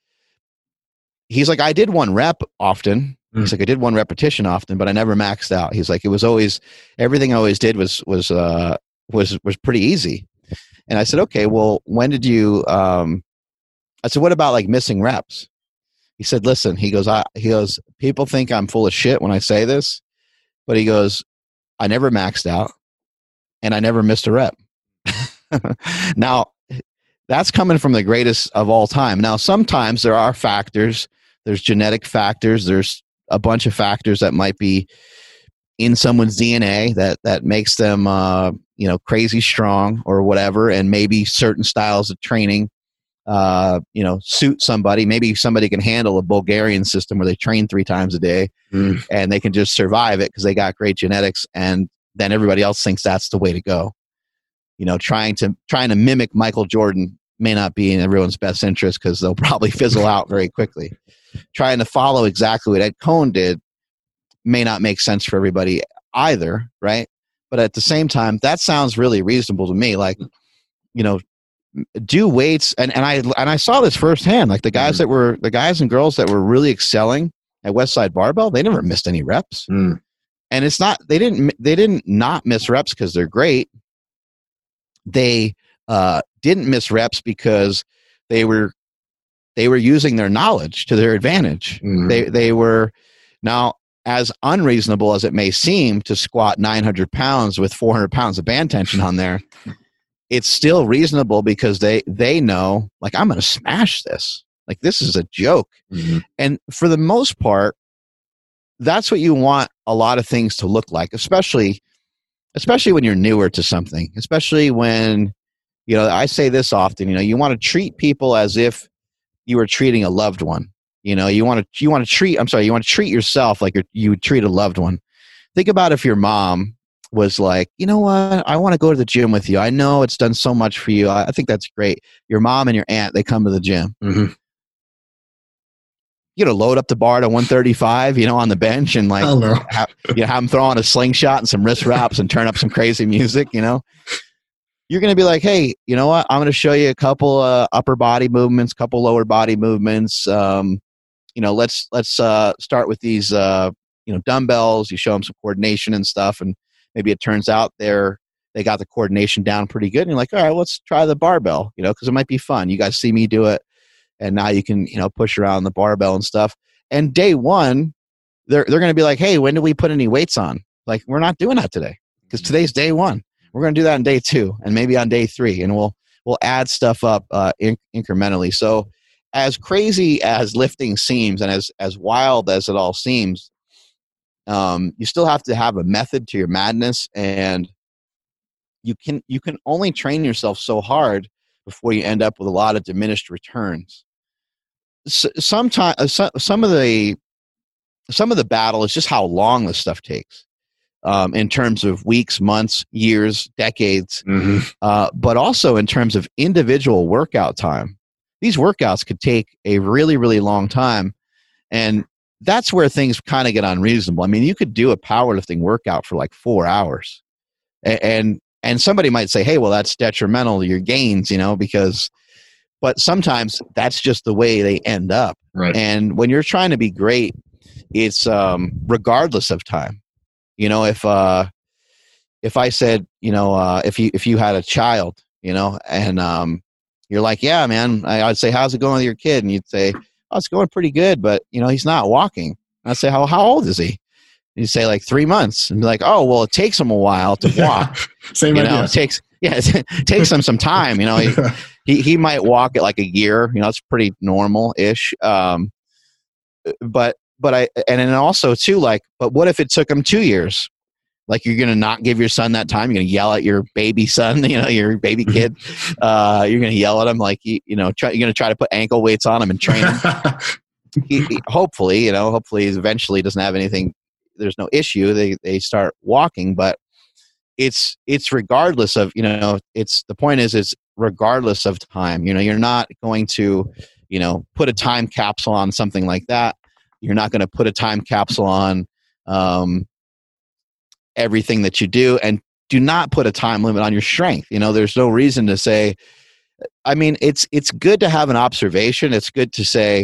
he's like, I did one rep often. Mm. He's like, I did one repetition often, but I never maxed out. He's like, it was always, everything I always did was, was, uh, was, was pretty easy. And I said, okay, well, when did you, um, I said, what about like missing reps? He said, listen, he goes, I, he goes, people think I'm full of shit when I say this, but he goes, I never maxed out and I never missed a rep. Now, that's coming from the greatest of all time. Now, sometimes there are factors. There's genetic factors. There's a bunch of factors that might be in someone's D N A that that makes them, uh, you know, crazy strong or whatever. And maybe certain styles of training, uh, you know, suit somebody. Maybe somebody can handle a Bulgarian system where they train three times a day mm. and they can just survive it because they got great genetics. And then everybody else thinks that's the way to go. You know, trying to trying to mimic Michael Jordan may not be in everyone's best interest because they'll probably fizzle out very quickly. Trying to follow exactly what Ed Cohn did may not make sense for everybody either, right? But at the same time, that sounds really reasonable to me. Like, you know, do weights, and, and I and I saw this firsthand. Like the guys mm. that were the guys and girls that were really excelling at Westside Barbell, they never missed any reps. Mm. And it's not they didn't they didn't not miss reps because they're great. They uh, didn't miss reps because they were they were using their knowledge to their advantage. Mm-hmm. They they were now, as unreasonable as it may seem to squat nine hundred pounds with four hundred pounds of band tension on there, it's still reasonable because they they know, like, I'm going to smash this. Like, this is a joke. Mm-hmm. And for the most part, that's what you want a lot of things to look like, especially. Especially when you're newer to something, especially when, you know, I say this often, you know, you want to treat people as if you were treating a loved one. You know, you want to, you want to treat, I'm sorry, you want to treat yourself like you're, you would treat a loved one. Think about if your mom was like, you know what, I want to go to the gym with you. I know it's done so much for you. I, I think that's great. Your mom and your aunt, they come to the gym. Mm-hmm. You know, load up the bar to one thirty-five, you know, on the bench and like, have, you know, have them throw on a slingshot and some wrist wraps and turn up some crazy music, you know. You're going to be like, hey, you know what? I'm going to show you a couple uh, upper body movements, couple lower body movements. Um, you know, let's let's uh, start with these, uh, you know, dumbbells. You show them some coordination and stuff, and maybe it turns out they're they got the coordination down pretty good. And you're like, all right, let's try the barbell, you know, because it might be fun. You guys see me do it. And now you can, you know, push around the barbell and stuff. And day one, they're they're going to be like, hey, when do we put any weights on? Like, we're not doing that today because today's day one. We're going to do that on day two and maybe on day three. And we'll we'll add stuff up uh, in, incrementally. So as crazy as lifting seems and as, as wild as it all seems, um, you still have to have a method to your madness. And you can you can only train yourself so hard before you end up with a lot of diminished returns. Sometimes some of the some of the battle is just how long this stuff takes. um, in terms of weeks, months, years, decades, mm-hmm. uh, but also in terms of individual workout time. These workouts could take a really, really long time. And that's where things kind of get unreasonable. I mean, you could do a powerlifting workout for like four hours. And, and, and somebody might say, hey, well, that's detrimental to your gains, you know, because, but sometimes that's just the way they end up. Right. And when you're trying to be great, it's um, regardless of time. You know, if uh, if I said, you know, uh, if you if you had a child, you know, and um, you're like, yeah, man, I, I'd say, how's it going with your kid? And you'd say, oh, it's going pretty good, but you know, he's not walking. And I'd say, how how old is he? And you'd say like three months, and be like, oh, well, it takes him a while to walk. Same you idea. know, it takes yeah, it takes him some time. You know, he, he he might walk at like a year. You know, it's pretty normal ish. Um, but. But I, and then also too, like, but what if it took him two years? Like, you're going to not give your son that time. You're going to yell at your baby son, you know, your baby kid. Uh, you're going to yell at him. Like, you, you know, try, you're going to try to put ankle weights on him and train him. he, he, hopefully, you know, hopefully eventually doesn't have anything. There's no issue. They, they start walking, but it's, it's regardless of, you know, it's, the point is, it's regardless of time. You know, you're not going to, you know, put a time capsule on something like that. You're not going to put a time capsule on um, everything that you do, and do not put a time limit on your strength. You know, there's no reason to say, I mean, it's, it's good to have an observation. It's good to say,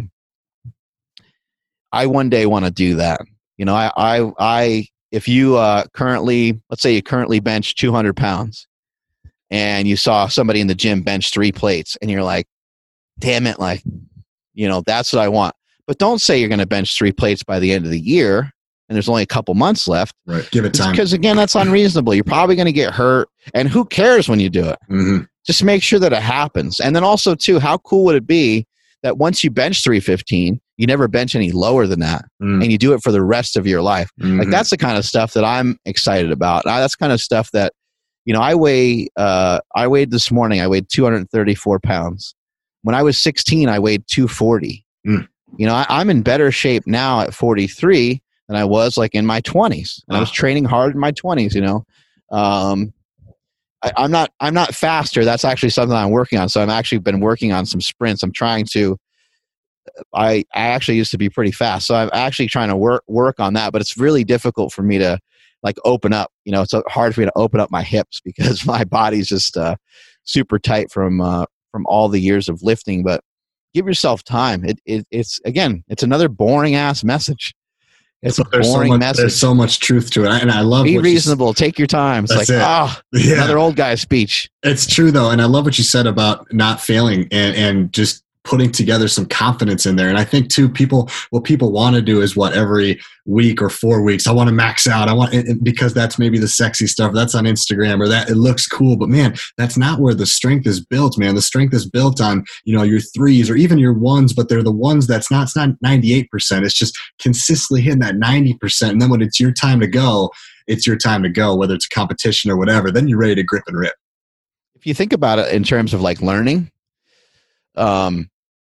I one day want to do that. You know, I, I, I, if you uh, currently, let's say you currently bench two hundred pounds and you saw somebody in the gym bench three plates and you're like, damn it. Like, you know, that's what I want. But don't say you're going to bench three plates by the end of the year and there's only a couple months left. Right. Give it time. Because, again, that's unreasonable. You're probably going to get hurt. And who cares when you do it? Mm-hmm. Just make sure that it happens. And then also, too, how cool would it be that once you bench three fifteen, you never bench any lower than that, mm-hmm. and you do it for the rest of your life? Mm-hmm. Like, that's the kind of stuff that I'm excited about. That's kind of stuff that, you know, I weigh, uh, I weighed this morning, I weighed two hundred thirty-four pounds. When I was sixteen, I weighed two forty. Mm. You know, I, I'm in better shape now at forty-three than I was like in my twenties. And wow. I was training hard in my twenties, you know. Um, I, I'm not I'm not faster. That's actually something I'm working on. So I've actually been working on some sprints. I'm trying to I I actually used to be pretty fast. So I'm actually trying to work work on that, but it's really difficult for me to like open up. You know, it's hard for me to open up my hips because my body's just uh, super tight from uh, from all the years of lifting, but give yourself time. It, it it's again, it's another boring ass message. It's so a boring so much, message. There's so much truth to it, and I love. Be what reasonable. You, take your time. It's like it. ah, oh, yeah. another old guy speech. It's true though, and I love what you said about not failing and and just putting together some confidence in there. And I think too, people, what people want to do is what every week or four weeks, I want to max out. I want it because that's maybe the sexy stuff that's on Instagram or that it looks cool, but man, that's not where the strength is built, man. The strength is built on, you know, your threes or even your ones, but they're the ones that's not, it's not ninety-eight percent. It's just consistently hitting that ninety percent. And then when it's your time to go, it's your time to go, whether it's a competition or whatever, then you're ready to grip and rip. If you think about it in terms of like learning, um,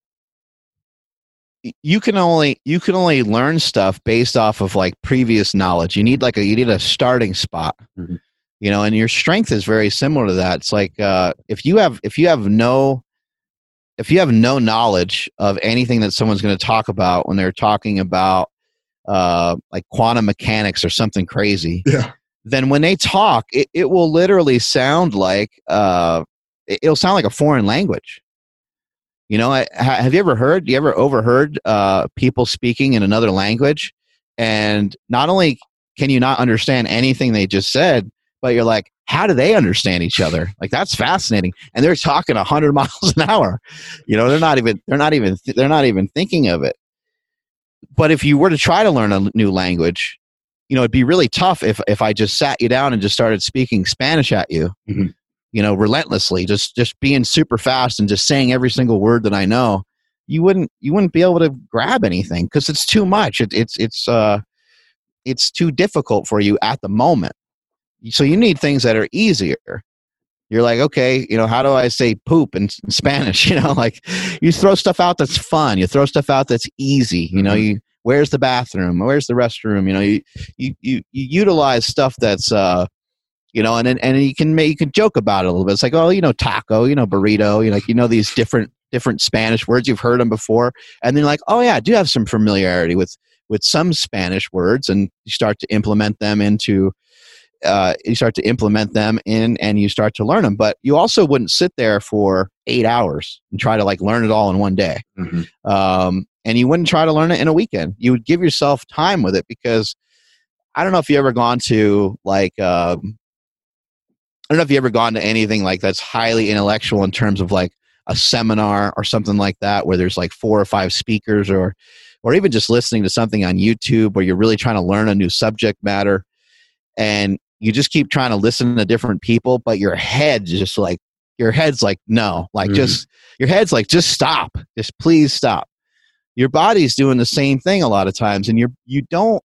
you can only you can only learn stuff based off of like previous knowledge. You need like a you need a starting spot, mm-hmm. you know, and your strength is very similar to that. It's like uh, if you have if you have no if you have no knowledge of anything that someone's going to talk about when they're talking about uh, like quantum mechanics or something crazy, yeah. then when they talk, it, it will literally sound like uh, it'll sound like a foreign language. You know, I, have you ever heard, you ever overheard uh, people speaking in another language? And not only can you not understand anything they just said, but you're like, how do they understand each other? Like, that's fascinating. And they're talking a hundred miles an hour. You know, they're not even, they're not even, they're not even thinking of it. But if you were to try to learn a new language, you know, it'd be really tough if, if I just sat you down and just started speaking Spanish at you. Mm-hmm. You know, relentlessly, just just being super fast and just saying every single word that I know, you wouldn't you wouldn't be able to grab anything because it's too much. It, it's it's uh it's too difficult for you at the moment. So you need things that are easier. You're like, okay, you know, how do I say poop in, in Spanish? You know, like you throw stuff out that's fun. You throw stuff out that's easy. You know, you where's the bathroom? Where's the restroom? You know, you you you, you utilize stuff that's uh, you know, and and and you can make, you can joke about it a little bit. It's like, oh, you know, taco, you know, burrito, you know, like, you know, these different different Spanish words, you've heard them before, and then you're like, oh yeah, I do have some familiarity with with some Spanish words, and you start to implement them into. Uh, you start to implement them in and you start to learn them, but you also wouldn't sit there for eight hours and try to like learn it all in one day. Mm-hmm. Um, and you wouldn't try to learn it in a weekend. You would give yourself time with it, because I don't know if you ever gone to like, um, I don't know if you ever gone to anything like that's highly intellectual in terms of like a seminar or something like that, where there's like four or five speakers, or, or even just listening to something on YouTube where you're really trying to learn a new subject matter. And you just keep trying to listen to different people, but your head's just like, your head's like, no, like mm-hmm. just, your head's like, just stop, just please stop. Your body's doing the same thing a lot of times. And you're, you don't,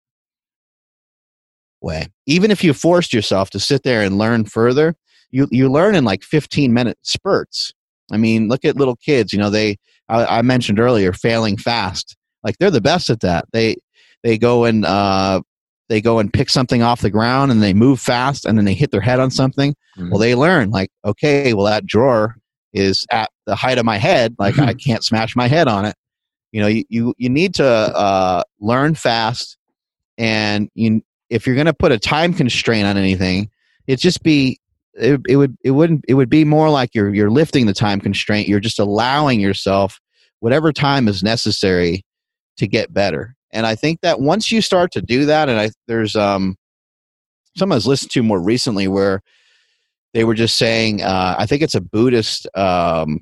way, even if you forced yourself to sit there and learn further, you, you learn in like fifteen minute spurts. I mean, look at little kids, you know, they, I, I mentioned earlier, failing fast. Like they're the best at that. They, they go and, uh, they go and pick something off the ground and they move fast and then they hit their head on something. Mm-hmm. Well, they learn like, okay, well that drawer is at the height of my head. Like I can't smash my head on it. You know, you, you, you need to uh, learn fast. And you, if you're going to put a time constraint on anything, it just be, it, it would, it wouldn't, it would be more like you're, you're lifting the time constraint. You're just allowing yourself whatever time is necessary to get better. And I think that once you start to do that, and I, there's um, someone I was listening to more recently where they were just saying, uh, I think it's a Buddhist, um,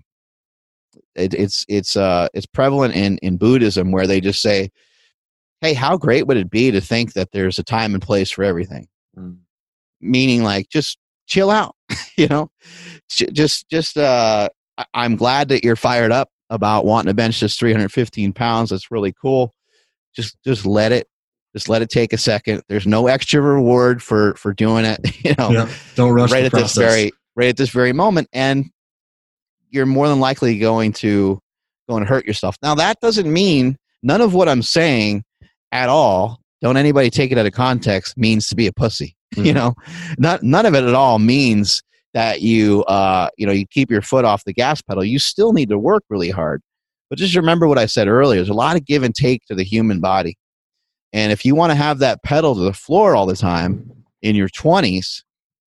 it, it's it's uh, it's prevalent in, in Buddhism, where they just say, hey, how great would it be to think that there's a time and place for everything? Mm. Meaning like, just chill out, you know, just, just uh, I'm glad that you're fired up about wanting to bench this three hundred fifteen pounds. That's really cool. Just, just let it, just let it take a second. There's no extra reward for, for doing it. You know, yeah, don't rush right the at process. this very, right at this very moment. And you're more than likely going to, going to hurt yourself. Now that doesn't mean none of what I'm saying at all, don't anybody take it out of context, means to be a pussy. Mm-hmm. You know, not, none of it at all means that you, uh, you know, you keep your foot off the gas pedal. You still need to work really hard. But just remember what I said earlier. There's a lot of give and take to the human body. And if you want to have that pedal to the floor all the time in your twenties,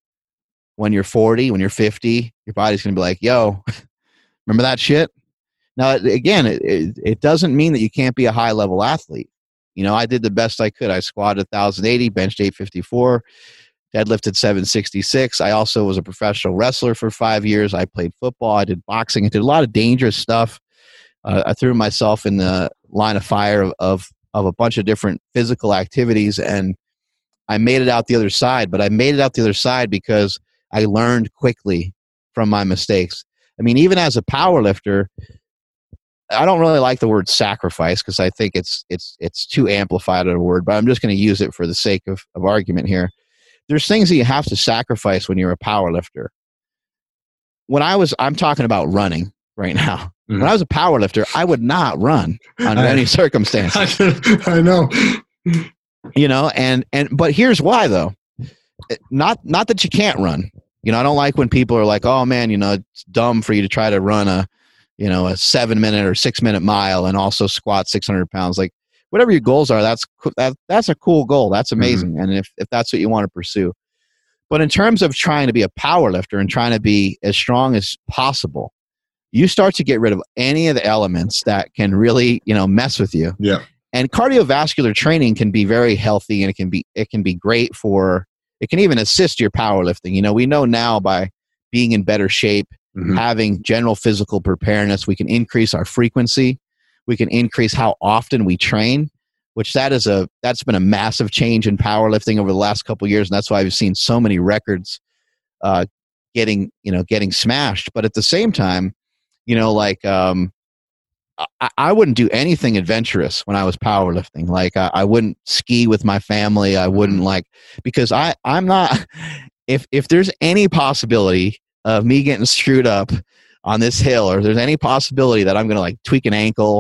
when you're forty, when you're fifty, your body's going to be like, yo, remember that shit? Now, again, it, it, it doesn't mean that you can't be a high-level athlete. You know, I did the best I could. I squatted one thousand eighty, benched eight fifty-four, deadlifted seven sixty-six. I also was a professional wrestler for five years. I played football. I did boxing. I did a lot of dangerous stuff. Uh, I threw myself in the line of fire of, of of a bunch of different physical activities, and I made it out the other side. But I made it out the other side because I learned quickly from my mistakes. I mean, even as a power lifter, I don't really like the word sacrifice because I think it's it's it's too amplified of a word, but I'm just going to use it for the sake of, of argument here. There's things that you have to sacrifice when you're a power lifter. When I was, I'm talking about running right now. Mm-hmm. When I was a power lifter, I would not run under I, any circumstances. I know. You know, and, and, but here's why though. Not, not that you can't run. You know, I don't like when people are like, oh man, you know, it's dumb for you to try to run a, you know, a seven minute or six minute mile and also squat six hundred pounds. Like whatever your goals are, that's, that, that's a cool goal. That's amazing. Mm-hmm. And if, if that's what you want to pursue, but in terms of trying to be a power lifter and trying to be as strong as possible, you start to get rid of any of the elements that can really, you know, mess with you. Yeah. And cardiovascular training can be very healthy, and it can be, it can be great for, it can even assist your powerlifting. You know, we know now by being in better shape, mm-hmm. having general physical preparedness, we can increase our frequency. We can increase how often we train, which that is a, that's been a massive change in powerlifting over the last couple of years. And that's why I've seen so many records uh, getting, you know, getting smashed. But at the same time, you know, like, um, I, I wouldn't do anything adventurous when I was powerlifting. Like I, I wouldn't ski with my family. I wouldn't like, because I, I'm not, if, if there's any possibility of me getting screwed up on this hill, or there's any possibility that I'm going to like tweak an ankle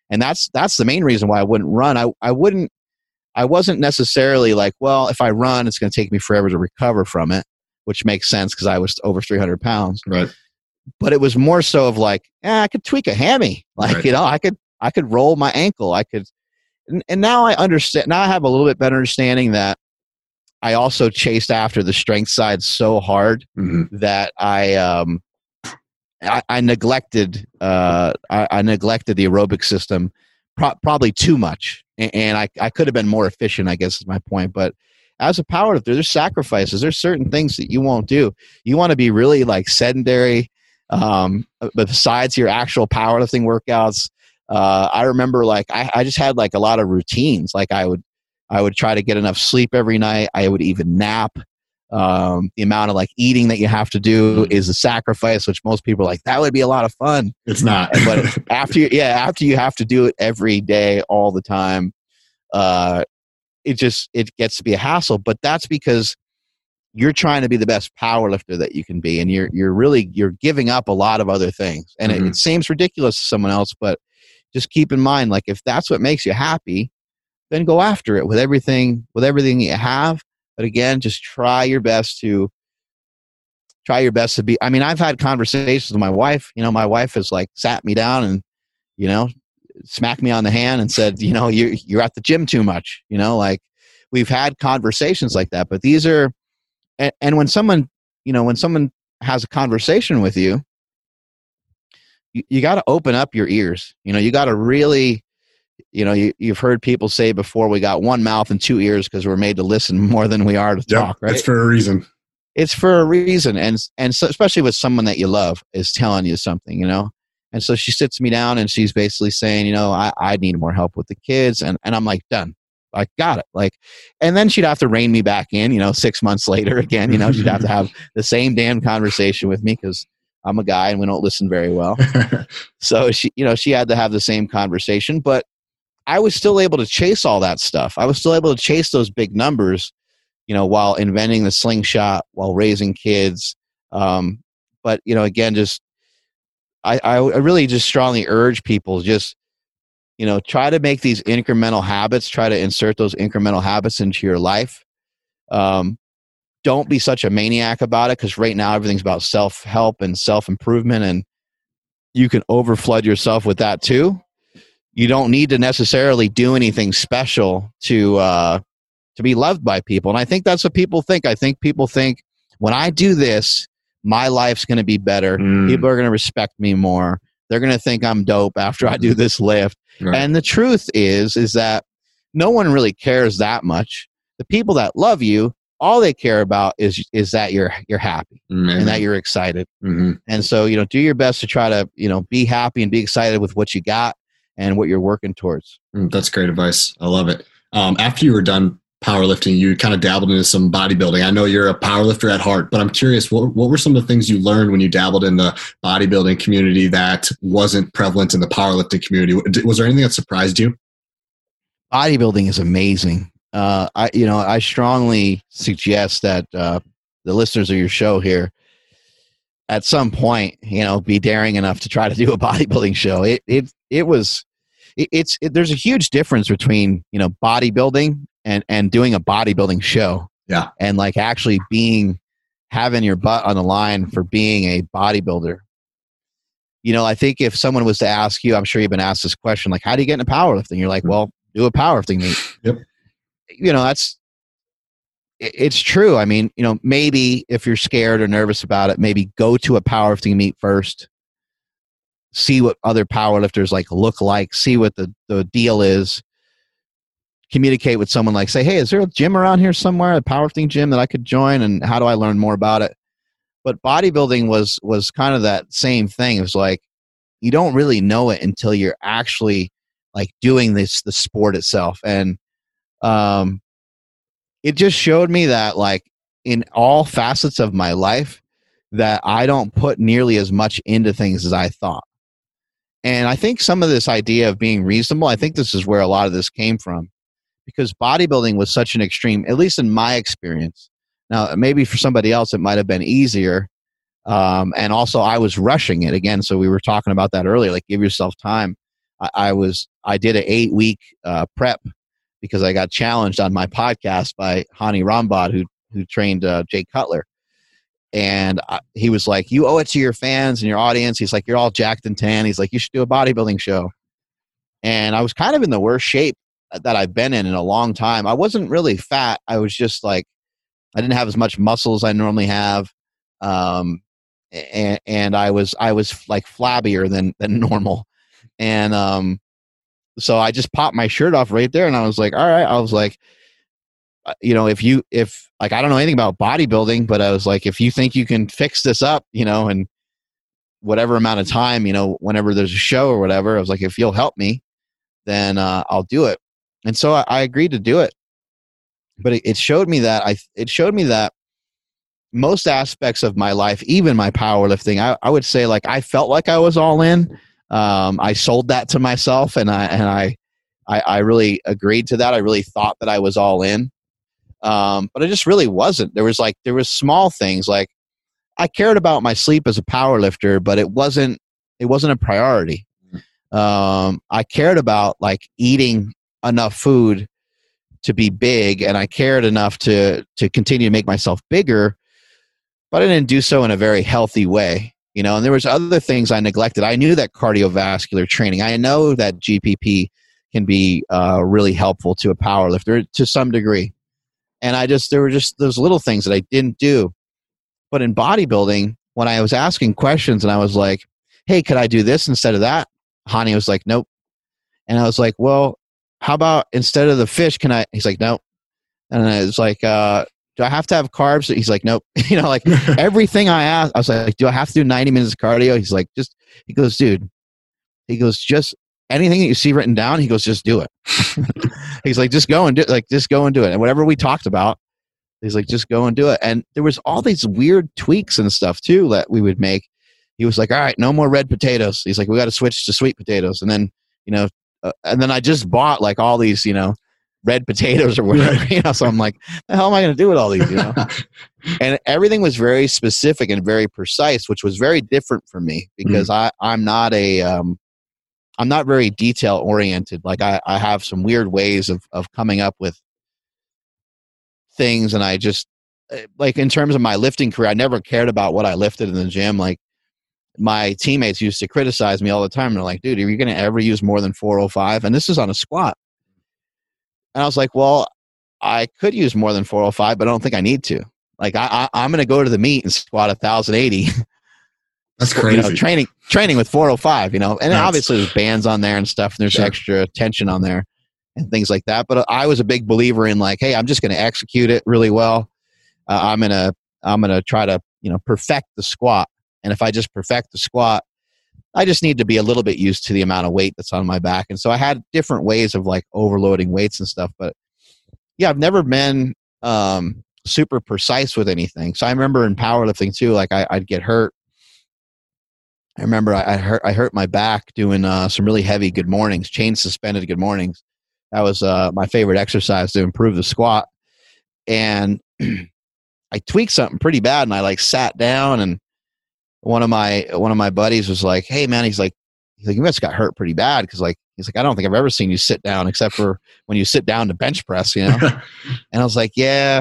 And that's that's the main reason why I wouldn't run. I, I wouldn't I wasn't necessarily like, well, if I run, it's going to take me forever to recover from it, which makes sense because I was over three hundred pounds. Right. But it was more so of like, yeah, I could tweak a hammy. Like, right. you know, I could I could roll my ankle. I could. And, and now I understand. Now I have a little bit better understanding that I also chased after the strength side so hard mm-hmm. that I um I, I neglected uh I, I neglected the aerobic system pro- probably too much, and, and I I could have been more efficient, I guess is my point. But as a powerlifter, there's sacrifices. There's certain things that you won't do. You want to be really like sedentary, um, besides your actual powerlifting workouts. Uh, I remember like I, I just had like a lot of routines. Like I would I would try to get enough sleep every night. I would even nap. Um, the amount of like eating that you have to do is a sacrifice, which most people are like, that would be a lot of fun. It's not. But after you, yeah, after you have to do it every day, all the time, uh, it just, it gets to be a hassle. But that's because you're trying to be the best power lifter that you can be. And you're, you're really, you're giving up a lot of other things. And mm-hmm. it, it seems ridiculous to someone else, but just keep in mind, like if that's what makes you happy, then go after it with everything, with everything you have. But again, just try your best to try your best to be. I mean, I've had conversations with my wife. You know, my wife has like sat me down and, you know, smacked me on the hand and said, you know, you're you're at the gym too much. You know, like we've had conversations like that. But these are, and, and when someone, you know, when someone has a conversation with you, you, you got to open up your ears. You know, you got to really. You know, you, you've heard people say before, we got one mouth and two ears because we're made to listen more than we are to yep, talk, right? It's for a reason. It's for a reason. And and so, especially with someone that you love is telling you something, you know? And so she sits me down and she's basically saying, you know, I, I need more help with the kids. And, and I'm like, done. I got it. Like, and then she'd have to rein me back in, you know, six months later again, you know, she'd have to have the same damn conversation with me because I'm a guy and we don't listen very well. So she, you know, she had to have the same conversation, but I was still able to chase all that stuff. I was still able to chase those big numbers, you know, while inventing the slingshot, while raising kids. Um, but, you know, again, just, I, I really just strongly urge people just, you know, try to make these incremental habits, try to insert those incremental habits into your life. Um, don't be such a maniac about it because right now everything's about self-help and self-improvement, and you can overflood yourself with that too. You don't need to necessarily do anything special to uh, to be loved by people. And I think that's what people think. I think people think when I do this, my life's going to be better. Mm. People are going to respect me more. They're going to think I'm dope after I do this lift. Right. And the truth is, is that no one really cares that much. The people that love you, all they care about is is that you're you're happy mm-hmm. and that you're excited. Mm-hmm. And so, you know, do your best to try to, you know, be happy and be excited with what you got and what you're working towards. That's great advice. I love it. Um, after you were done powerlifting, you kind of dabbled into some bodybuilding. I know you're a powerlifter at heart, but I'm curious, what, what were some of the things you learned when you dabbled in the bodybuilding community that wasn't prevalent in the powerlifting community? Was there anything that surprised you? Bodybuilding is amazing. Uh, I, you know, I strongly suggest that uh, the listeners of your show here, at some point, you know, be daring enough to try to do a bodybuilding show. It, it, it was, it, it's, it, there's a huge difference between, you know, bodybuilding and, and doing a bodybuilding show. Yeah. And like actually being, having your butt on the line for being a bodybuilder. You know, I think if someone was to ask you, I'm sure you've been asked this question, like, how do you get into powerlifting? You're like, well, do a powerlifting meet. Yep. You know, that's, it's true. I mean, you know, maybe if you're scared or nervous about it, maybe go to a powerlifting meet first, see what other powerlifters like look like, see what the, the deal is, communicate with someone like, say, hey, is there a gym around here somewhere, a powerlifting gym that I could join? And how do I learn more about it? But bodybuilding was, was kind of that same thing. It was like, you don't really know it until you're actually like doing this, the sport itself. And, um, it just showed me that like in all facets of my life that I don't put nearly as much into things as I thought. And I think some of this idea of being reasonable, I think this is where a lot of this came from, because bodybuilding was such an extreme, at least in my experience. Now, maybe for somebody else, it might have been easier. Um, and also I was rushing it again. So we were talking about that earlier, like give yourself time. I, I was, I did an eight week uh, prep because I got challenged on my podcast by Hani Rambod, who who trained uh, Jake Cutler. And I, he was like, you owe it to your fans and your audience. He's like, you're all jacked and tan. He's like, you should do a bodybuilding show. And I was kind of in the worst shape that I've been in in a long time. I wasn't really fat. I was just like, I didn't have as much muscle as I normally have. Um, and, and I was, I was like flabbier than, than normal. And, um, so I just popped my shirt off right there. And I was like, all right. I was like, you know, if you, if like, I don't know anything about bodybuilding, but I was like, if you think you can fix this up, you know, and whatever amount of time, you know, whenever there's a show or whatever, I was like, if you'll help me, then uh, I'll do it. And so I, I agreed to do it. But it, it showed me that I, it showed me that most aspects of my life, even my powerlifting, I, I would say like, I felt like I was all in. Um, I sold that to myself and I, and I, I, I really agreed to that. I really thought that I was all in. Um, but it just really wasn't. There was like, there was small things like I cared about my sleep as a power lifter, but it wasn't, it wasn't a priority. Um, I cared about like eating enough food to be big, and I cared enough to, to continue to make myself bigger, but I didn't do so in a very healthy way, you know, and there was other things I neglected. I knew that cardiovascular training, I know that G P P can be, uh, really helpful to a power lifter to some degree. And I just, there were just those little things that I didn't do. But in bodybuilding, when I was asking questions and I was like, hey, could I do this instead of that? Hani was like, nope. And I was like, well, how about instead of the fish, can I? He's like, nope. And I was like, uh, do I have to have carbs? He's like, nope. You know, like everything I asked, I was like, do I have to do ninety minutes of cardio? He's like, just, he goes, dude, he goes, just anything that you see written down, he goes, just do it. He's like, just go and do it. Like, just go and do it. And whatever we talked about, he's like, just go and do it. And there was all these weird tweaks and stuff too that we would make. He was like, all right, no more red potatoes. He's like, we got to switch to sweet potatoes. And then, you know, uh, and then I just bought like all these, you know, red potatoes or whatever, you know, so I'm like, the hell am I going to do with all these, you know? And everything was very specific and very precise, which was very different for me because mm-hmm. I, I'm not a, um, I'm not very detail oriented. Like I, I have some weird ways of, of coming up with things. And I just like, in terms of my lifting career, I never cared about what I lifted in the gym. Like my teammates used to criticize me all the time. They're like, dude, are you going to ever use more than four oh five? And this is on a squat. And I was like, well, I could use more than four oh five, but I don't think I need to. Like I, I I'm going to go to the meet and squat one thousand eighty. That's crazy. You know, training, training with four oh five, you know, and That's... obviously there's bands on there and stuff and there's sure. extra tension on there and things like that. But I was a big believer in like, hey, I'm just going to execute it really well. Uh, I'm going to, I'm going to try to, you know, perfect the squat. And if I just perfect the squat, I just need to be a little bit used to the amount of weight that's on my back. And so I had different ways of like overloading weights and stuff, but yeah, I've never been, um, super precise with anything. So I remember in powerlifting too, like I, I'd get hurt. I remember I, I hurt I hurt my back doing uh, some really heavy good mornings, chain suspended good mornings. That was uh, my favorite exercise to improve the squat. And I tweaked something pretty bad, and I like sat down, and one of my one of my buddies was like, "Hey man," he's like, "He's like you must got hurt pretty bad because like he's like I don't think I've ever seen you sit down except for when you sit down to bench press, you know." And I was like, "Yeah."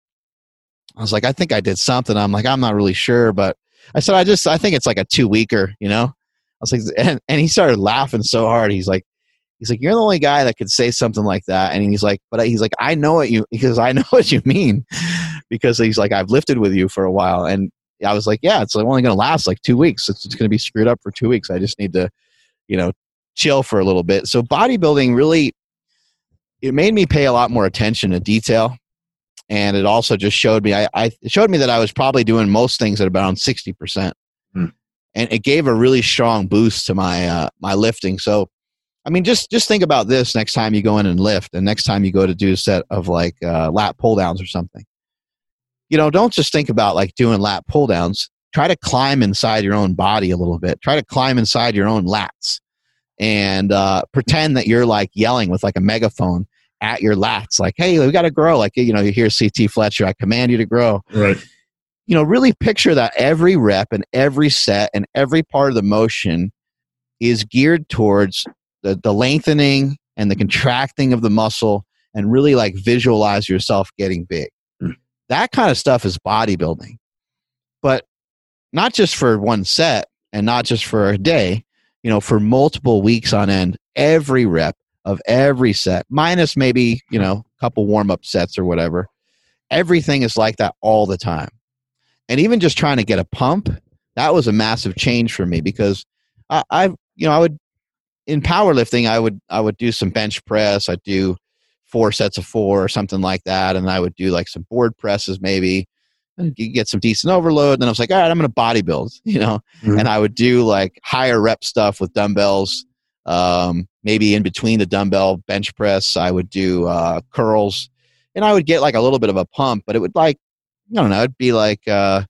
I was like, "I think I did something." I'm like, "I'm not really sure, but." I said, I just, I think it's like a two weeker, you know? I was like, and, and he started laughing so hard. He's like, he's like, you're the only guy that could say something like that. And he's like, but he's like, I know what you, because I know what you mean, because he's like, I've lifted with you for a while. And I was like, yeah, it's only going to last like two weeks. It's, it's going to be screwed up for two weeks. I just need to, you know, chill for a little bit. So bodybuilding really, it made me pay a lot more attention to detail. And it also just showed me, I, I it showed me that I was probably doing most things at about sixty percent. Hmm. And it gave a really strong boost to my, uh, my lifting. So, I mean, just, just think about this next time you go in and lift, and next time you go to do a set of like uh, lat pull downs or something. You know, don't just think about like doing lat pull downs. Try to climb inside your own body a little bit. Try to climb inside your own lats and uh, pretend that you're like yelling with like a megaphone at your lats, like, hey, we got to grow. Like, you know, you hear C T Fletcher, I command you to grow. Right. You know, really picture that every rep and every set and every part of the motion is geared towards the, the lengthening and the contracting of the muscle, and really like visualize yourself getting big. Mm. That kind of stuff is bodybuilding, but not just for one set and not just for a day, you know, for multiple weeks on end, every rep of every set, minus maybe, you know, a couple warm-up sets or whatever. Everything is like that all the time. And even just trying to get a pump, that was a massive change for me, because I, I you know, I would, in powerlifting, I would, I would do some bench press. I'd do four sets of four or something like that. And I would do like some board presses maybe, and you get some decent overload. And then I was like, all right, I'm going to bodybuild, you know, mm-hmm. and I would do like higher rep stuff with dumbbells. Um, maybe in between the dumbbell bench press, I would do uh, curls, and I would get like a little bit of a pump, but it would like, I don't know, it'd be like uh,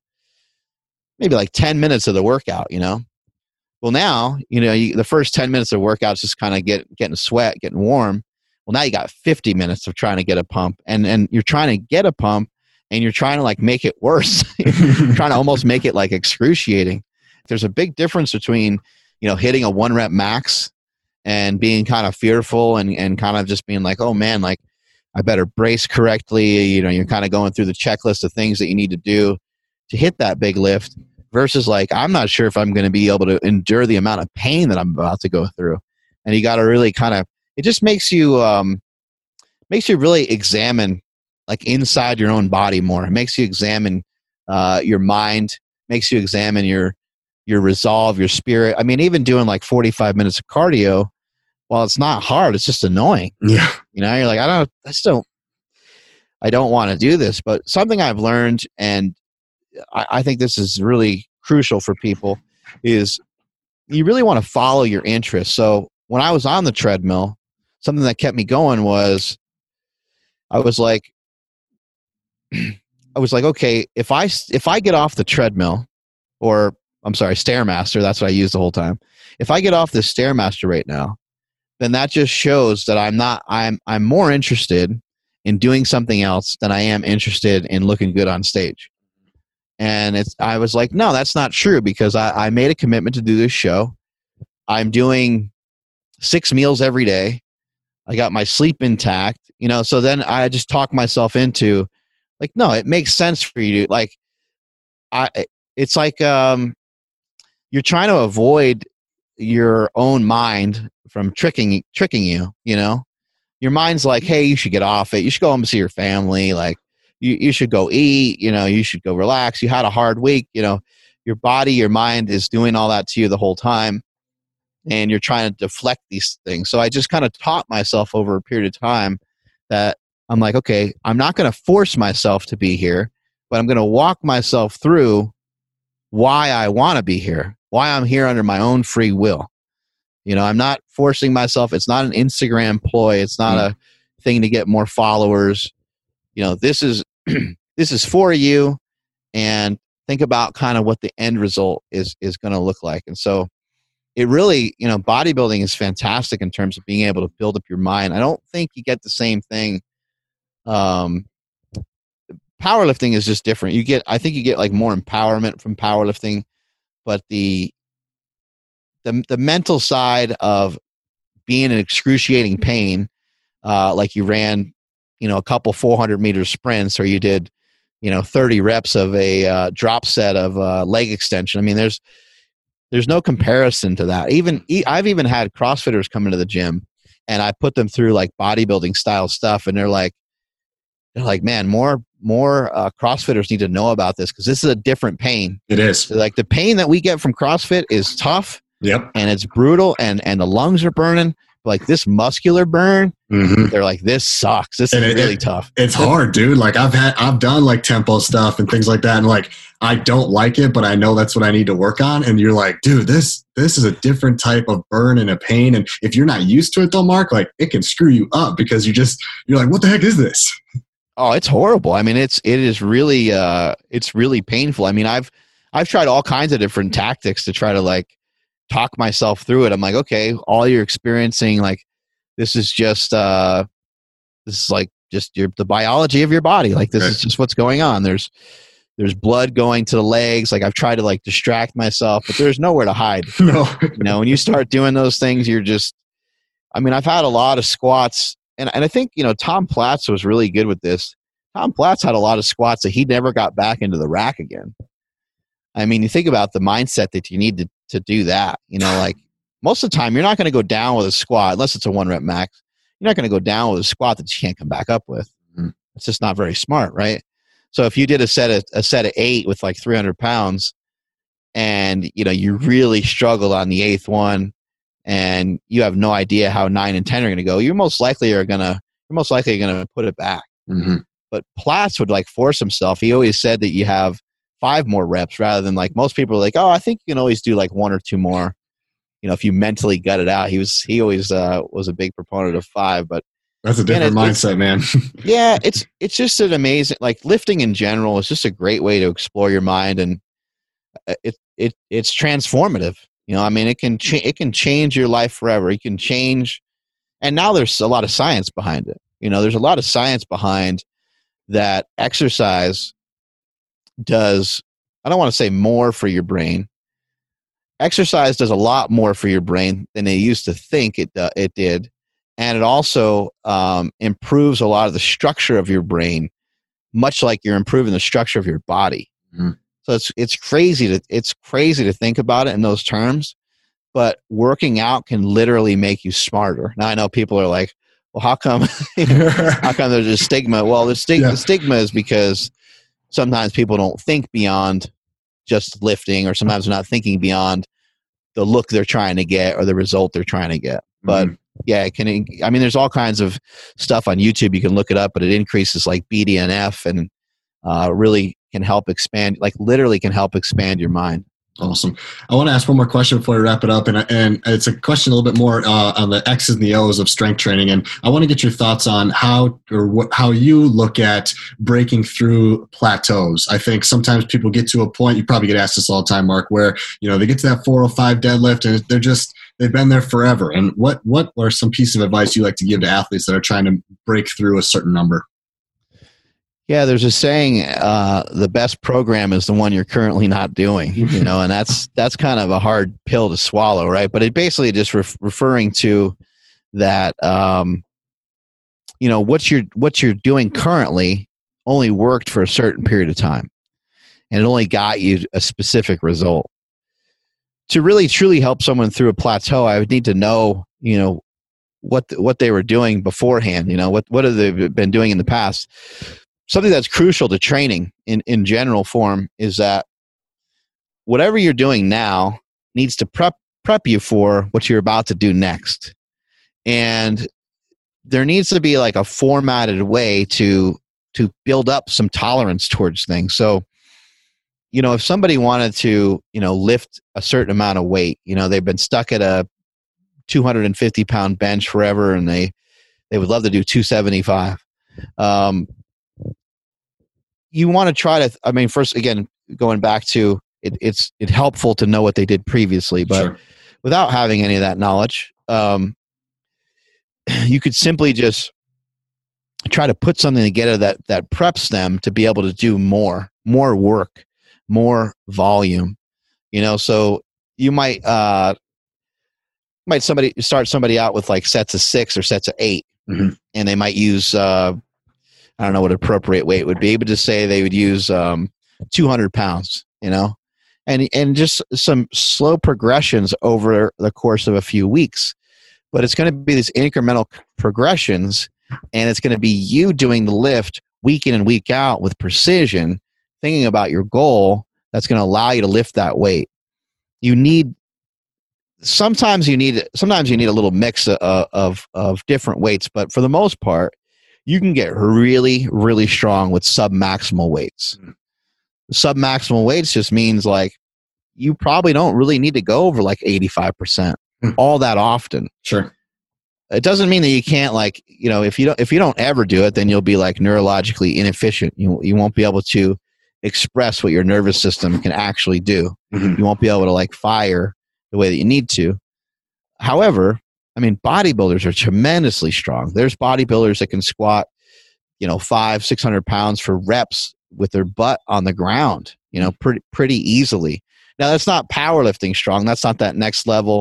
maybe like ten minutes of the workout, you know? Well, now, you know, you, the first ten minutes of the workout is just kind of get, getting sweat, getting warm. Well, now you got fifty minutes of trying to get a pump, and, and you're trying to get a pump, and you're trying to like make it worse. You're trying to almost make it like excruciating. There's a big difference between, you know, hitting a one rep max and being kind of fearful and, and kind of just being like, oh man, like I better brace correctly. You know, you're kind of going through the checklist of things that you need to do to hit that big lift, versus like, I'm not sure if I'm going to be able to endure the amount of pain that I'm about to go through. And you got to really kind of, it just makes you, um, makes you really examine like inside your own body more. It makes you examine uh, your mind, makes you examine your, your resolve, your spirit. I mean, even doing like forty-five minutes of cardio, well, it's not hard. It's just annoying. Yeah. You know, you're like, I don't, I just don't, I don't want to do this. But something I've learned, and I, I think this is really crucial for people, is you really want to follow your interests. So when I was on the treadmill, something that kept me going was, I was like, I was like, okay, if I, if I get off the treadmill, or I'm sorry, Stairmaster, that's what I use the whole time. If I get off this Stairmaster right now, then that just shows that I'm not, I'm, I'm more interested in doing something else than I am interested in looking good on stage. And it's, I was like, no, that's not true, because I, I made a commitment to do this show. I'm doing six meals every day. I got my sleep intact, you know, so then I just talk myself into like, no, it makes sense for you to like, I, it's like, um, you're trying to avoid your own mind from tricking, tricking you, you know, your mind's like, hey, you should get off it. You should go home and see your family. Like you, you should go eat, you know, you should go relax. You had a hard week, you know, your body, your mind is doing all that to you the whole time. And you're trying to deflect these things. So I just kind of taught myself over a period of time that I'm like, okay, I'm not going to force myself to be here, but I'm going to walk myself through why I want to be here, why I'm here under my own free will. You know, I'm not forcing myself. It's not an Instagram ploy. It's not mm. a thing to get more followers. You know, this is, this is for you, and think about kind of what the end result is, is going to look like. And so it really, you know, bodybuilding is fantastic in terms of being able to build up your mind. I don't think you get the same thing. Um, powerlifting is just different. You get, I think you get like more empowerment from powerlifting, but the, the, the mental side of being in excruciating pain, uh, like you ran, you know, a couple four hundred meter sprints, or you did, you know, thirty reps of a uh, drop set of uh, leg extension. I mean, there's, there's no comparison to that. Even I've even had CrossFitters come into the gym, and I put them through like bodybuilding style stuff, and they're like, they're like, man, more more uh, CrossFitters need to know about this, because this is a different pain. It is. So like the pain that we get from CrossFit is tough. Yep. And it's brutal, and and the lungs are burning. Like this muscular burn, mm-hmm. they're like, this sucks. This and is it, really it, tough. It's hard, dude. Like I've had, I've done like tempo stuff and things like that, and like I don't like it, but I know that's what I need to work on. And you're like, dude, this this is a different type of burn and a pain. And if you're not used to it, though, Mark, like it can screw you up, because you just you're like, what the heck is this? Oh, it's horrible. I mean, it's it is really uh, it's really painful. I mean, I've I've tried all kinds of different tactics to try to like talk myself through it. I'm like, okay, all you're experiencing, like this is just uh, this is like just your the biology of your body. Like this okay. is just what's going on. There's there's blood going to the legs. Like I've tried to like distract myself, but there's nowhere to hide. No, you know, when you start doing those things, you're just I mean, I've had a lot of squats, and, and I think, you know, Tom Platz was really good with this. Tom Platz had a lot of squats that he never got back into the rack again. I mean, you think about the mindset that you need to, to do that. You know, like most of the time, you're not going to go down with a squat, unless it's a one rep max. You're not going to go down with a squat that you can't come back up with. Mm-hmm. It's just not very smart, right? So if you did a set of a set of eight with like three hundred pounds, and you know you really struggled on the eighth one, and you have no idea how nine and ten are going to go, you're most likely are gonna you're most likely going to put it back. Mm-hmm. But Platz would like force himself. He always said that you have five more reps rather than like most people are like, oh, I think you can always do like one or two more. You know, if you mentally gut it out. He was he always uh, was a big proponent of five, but that's a different it, mindset, man. yeah, it's it's just an amazing, like lifting in general is just a great way to explore your mind, and it it it's transformative. You know, I mean, it can cha- it can change your life forever. It can change, and now there's a lot of science behind it. You know, there's a lot of science behind that exercise does, I don't want to say more for your brain. Exercise does a lot more for your brain than they used to think it uh, it did. And it also um, improves a lot of the structure of your brain, much like you're improving the structure of your body. Mm-hmm. So it's it's crazy to it's crazy to think about it in those terms, but working out can literally make you smarter. Now I know people are like, well, how come how come there's a stigma? Well, the, stig- yeah. the stigma is because sometimes people don't think beyond just lifting, or sometimes they're not thinking beyond the look they're trying to get or the result they're trying to get. But mm-hmm. yeah, it can. I mean, there's all kinds of stuff on YouTube. You can look it up, but it increases like B D N F and uh, really can help expand, like literally can help expand your mind. Awesome. I want to ask one more question before we wrap it up, and and it's a question a little bit more uh, on the X's and the O's of strength training, and I want to get your thoughts on how or what how you look at breaking through plateaus. I think sometimes people get to a point, you probably get asked this all the time, Mark, where you know they get to that four oh five deadlift and they're just they've been there forever. And what what are some pieces of advice you like to give to athletes that are trying to break through a certain number? Yeah, there's a saying, uh, the best program is the one you're currently not doing, you know, and that's that's kind of a hard pill to swallow, right? But it basically just ref- referring to that, um, you know, what you're what you're doing currently only worked for a certain period of time, and it only got you a specific result. To really truly help someone through a plateau, I would need to know, you know, what what they were doing beforehand. You know, what what have they been doing in the past? Something that's crucial to training in, in general form is that whatever you're doing now needs to prep prep you for what you're about to do next. And there needs to be like a formatted way to to build up some tolerance towards things. So, you know, if somebody wanted to, you know, lift a certain amount of weight, you know, they've been stuck at a two hundred fifty pound bench forever, and they, they would love to do two seventy-five. Um, you want to try to, I mean, first, again, going back to it, it's it's helpful to know what they did previously, but sure. Without having any of that knowledge, um, you could simply just try to put something together that that preps them to be able to do more, more work, more volume. You know, so you might uh, might somebody start somebody out with like sets of six or sets of eight, mm-hmm. and they might use. Uh, I don't know what appropriate weight would be, but just say they would use um, two hundred pounds, you know, and and just some slow progressions over the course of a few weeks. But it's going to be these incremental progressions, and it's going to be you doing the lift week in and week out with precision, thinking about your goal that's going to allow you to lift that weight. You need sometimes you need sometimes you need a little mix of of, of different weights, but for the most part, you can get really, really strong with submaximal weights. Mm. Submaximal weights just means like you probably don't really need to go over like eighty-five percent mm. all that often. Sure. It doesn't mean that you can't, like, you know, if you don't if you don't ever do it, then you'll be like neurologically inefficient. You you won't be able to express what your nervous system can actually do. Mm-hmm. You won't be able to like fire the way that you need to. However, I mean, bodybuilders are tremendously strong. There's bodybuilders that can squat, you know, five, six hundred pounds for reps with their butt on the ground, you know, pretty pretty easily. Now, that's not powerlifting strong. That's not that next level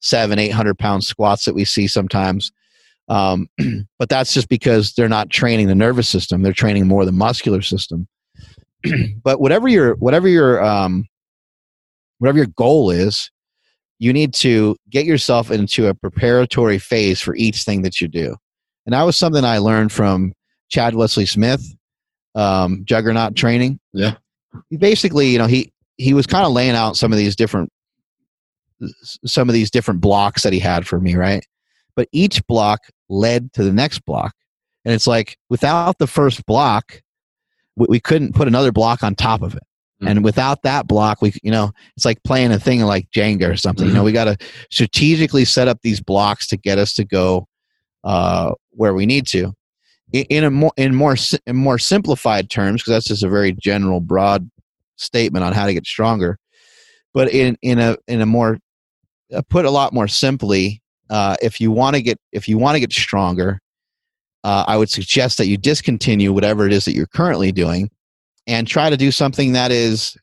seven, eight hundred pound squats that we see sometimes. Um, but that's just because they're not training the nervous system. They're training more the muscular system. But whatever your, whatever your, um, whatever your goal is, you need to get yourself into a preparatory phase for each thing that you do. And that was something I learned from Chad Wesley Smith, um, Juggernaut Training. Yeah. He basically, you know, he, he was kind of laying out some of these different, some of these different blocks that he had for me. Right. But each block led to the next block. And it's like, without the first block, we, we couldn't put another block on top of it. Mm-hmm. And without that block, we, you know, it's like playing a thing like Jenga or something. Mm-hmm. You know, we got to strategically set up these blocks to get us to go uh, where we need to. In, in a more, in more, in more simplified terms, because that's just a very general, broad statement on how to get stronger. But in, in a, in a more, uh, put a lot more simply, uh, if you want to get, if you want to get stronger, uh, I would suggest that you discontinue whatever it is that you're currently doing and try to do something that is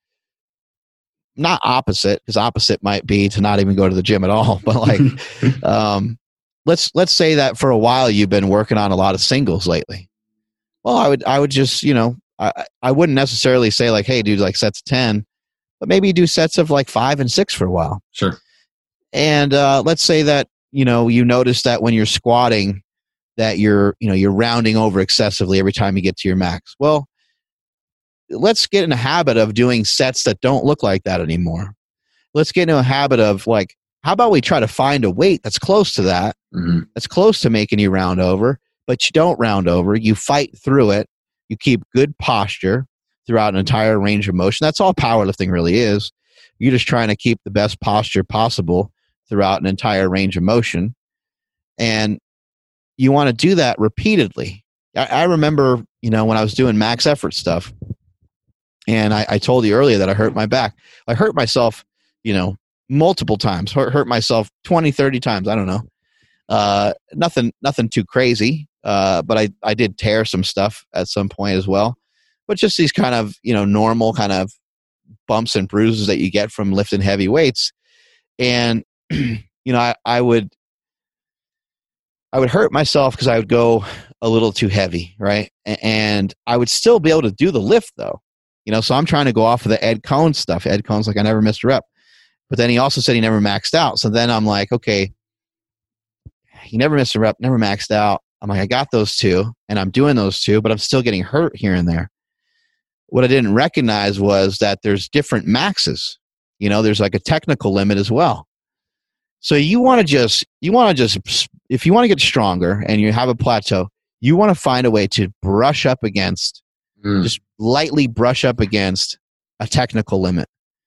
not opposite, because opposite might be to not even go to the gym at all. But like, um, let's, let's say that for a while you've been working on a lot of singles lately. Well, I would, I would just, you know, I, I wouldn't necessarily say like, hey, dude, like sets ten, but maybe you do sets of like five and six for a while. Sure. And uh, let's say that, you know, you notice that when you're squatting that you're, you know, you're rounding over excessively every time you get to your max. Well, let's get in a habit of doing sets that don't look like that anymore. Let's get into a habit of like, how about we try to find a weight that's close to that, mm-hmm. that's close to making you round over, but you don't round over. You fight through it. You keep good posture throughout an entire range of motion. That's all powerlifting really is. You're just trying to keep the best posture possible throughout an entire range of motion. And you want to do that repeatedly. I, I remember, you know, when I was doing max effort stuff, and I, I told you earlier that I hurt my back. I hurt myself, you know, multiple times, hurt, hurt myself twenty, thirty times. I don't know. Uh, nothing, nothing too crazy. Uh, but I, I did tear some stuff at some point as well. But just these kind of, you know, normal kind of bumps and bruises that you get from lifting heavy weights. And, you know, I, I would, I would hurt myself because I would go a little too heavy, right? And I would still be able to do the lift though. You know, so I'm trying to go off of the Ed Coan stuff. Ed Coan's like, I never missed a rep. But then he also said he never maxed out. So then I'm like, okay, he never missed a rep, never maxed out. I'm like, I got those two, and I'm doing those two, but I'm still getting hurt here and there. What I didn't recognize was that there's different maxes. You know, there's like a technical limit as well. So you want to just, you want to just, if you want to get stronger and you have a plateau, you want to find a way to brush up against, mm. just lightly brush up against a technical limit.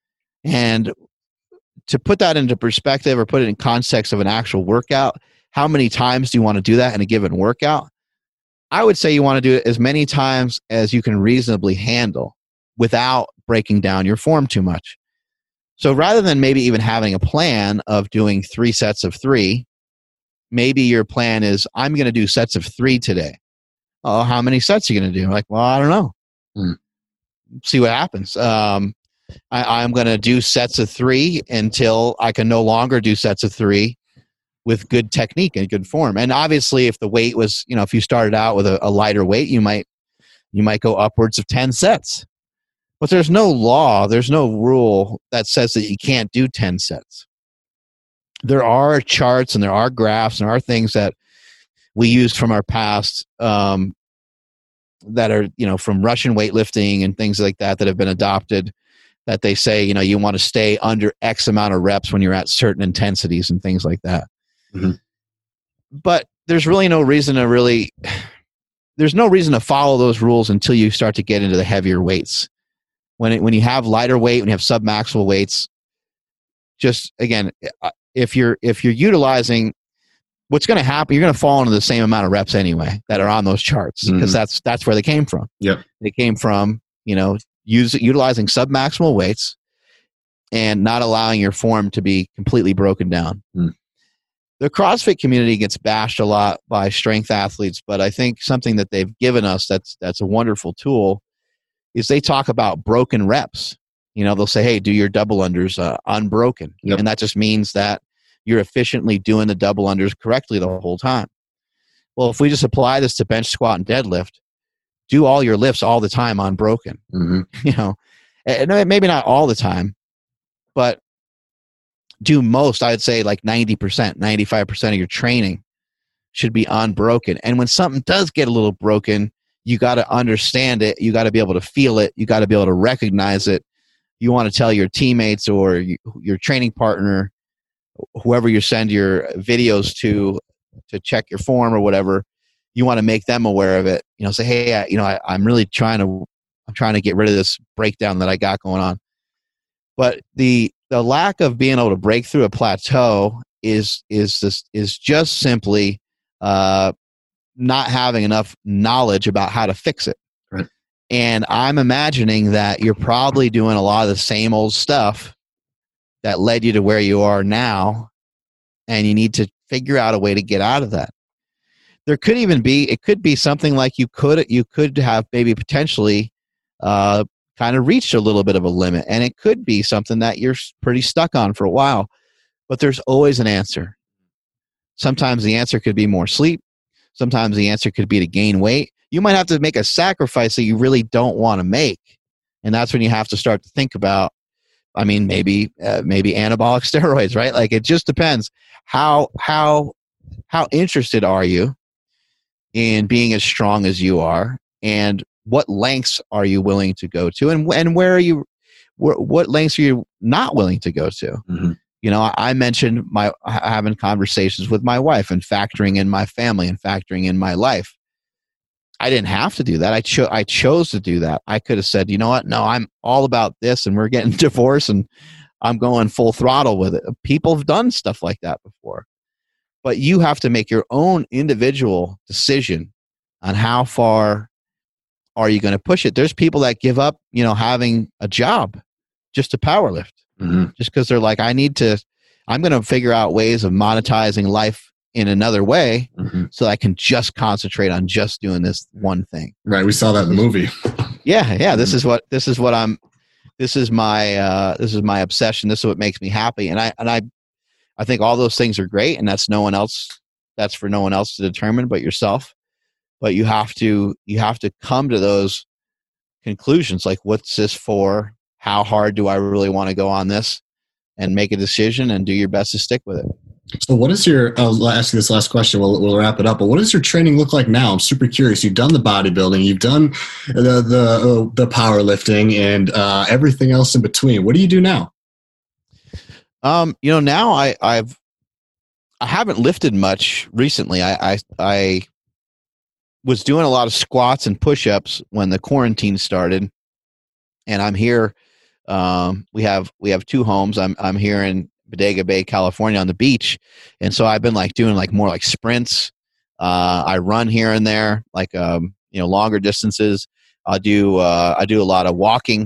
And to put that into perspective or put it in context of an actual workout, how many times do you want to do that in a given workout? I would say you want to do it as many times as you can reasonably handle without breaking down your form too much. So rather than maybe even having a plan of doing three sets of three, maybe your plan is, I'm going to do sets of three today. Oh, how many sets are you going to do? Like, well, I don't know. Hmm. See what happens. Um, I, I'm going to do sets of three until I can no longer do sets of three with good technique and good form. And obviously if the weight was, you know, if you started out with a, a lighter weight, you might, you might go upwards of ten sets, but there's no law. There's no rule that says that you can't do ten sets. There are charts and there are graphs and there are things that we used from our past, um, that are, you know, from Russian weightlifting and things like that, that have been adopted, that they say, you know, you want to stay under X amount of reps when you're at certain intensities and things like that. Mm-hmm. But there's really no reason to really, there's no reason to follow those rules until you start to get into the heavier weights. When it, when you have lighter weight, when you have submaximal weights, just again, if you're, if you're utilizing, what's going to happen, you're going to fall into the same amount of reps anyway that are on those charts, because mm-hmm. that's, that's where they came from. Yeah. They came from, you know, use, utilizing submaximal weights and not allowing your form to be completely broken down. Mm. The CrossFit community gets bashed a lot by strength athletes, but I think something that they've given us that's that's a wonderful tool is they talk about broken reps. You know, they'll say, hey, do your double unders uh, unbroken. Yep. And that just means that you're efficiently doing the double unders correctly the whole time. Well, if we just apply this to bench, squat, and deadlift, do all your lifts all the time unbroken. Mm-hmm. You know, and maybe not all the time, but do most, I'd say like ninety percent, ninety-five percent of your training should be unbroken. And when something does get a little broken, you got to understand it. You got to be able to feel it. You got to be able to recognize it. You want to tell your teammates or you, your training partner, whoever you send your videos to, to check your form or whatever, you want to make them aware of it. You know, say, hey, I, you know, I, I'm really trying to, I'm trying to get rid of this breakdown that I got going on. But the the lack of being able to break through a plateau is is this is just simply uh, not having enough knowledge about how to fix it. Right. And I'm imagining that you're probably doing a lot of the same old stuff that led you to where you are now, and you need to figure out a way to get out of that. There could even be, it could be something like you could you could have maybe potentially uh, kind of reached a little bit of a limit, and it could be something that you're pretty stuck on for a while, but there's always an answer. Sometimes the answer could be more sleep. Sometimes the answer could be to gain weight. You might have to make a sacrifice that you really don't want to make, and that's when you have to start to think about, I mean, maybe uh, maybe anabolic steroids, right? Like, it just depends. How how how interested are you in being as strong as you are, and what lengths are you willing to go to, and and where are you, wh- what lengths are you not willing to go to? Mm-hmm. You know, I, I mentioned my having conversations with my wife and factoring in my family and factoring in my life. I didn't have to do that. I chose I chose to do that. I could have said, you know what? No, I'm all about this, and we're getting divorced, and I'm going full throttle with it. People have done stuff like that before. But you have to make your own individual decision on how far are you going to push it. There's people that give up, you know, having a job just to power lift, mm-hmm. just because they're like, I need to, I'm going to figure out ways of monetizing life in another way, mm-hmm. so that I can just concentrate on just doing this one thing. Right. We saw that in the movie. Yeah. Yeah. This is what, this is what I'm, this is my, uh, this is my obsession. This is what makes me happy. And I, and I, I think all those things are great, and that's no one else, that's for no one else to determine but yourself. But you have to, you have to come to those conclusions. Like, what's this for? How hard do I really want to go on this? And make a decision and do your best to stick with it. So what is your, I'll ask you this last question, we'll, we'll wrap it up, but what does your training look like now? I'm super curious. You've done the bodybuilding, you've done the, the, uh, the powerlifting, and uh, everything else in between. What do you do now? Um, you know, now I, I've, I haven't lifted much recently. I, I, I was doing a lot of squats and push-ups when the quarantine started, and I'm here. Um, we have, we have two homes. I'm, I'm here in Bodega Bay, California, on the beach. And so I've been like doing like more like sprints. Uh, I run here and there, like, um, you know, longer distances. I do, uh, I do a lot of walking.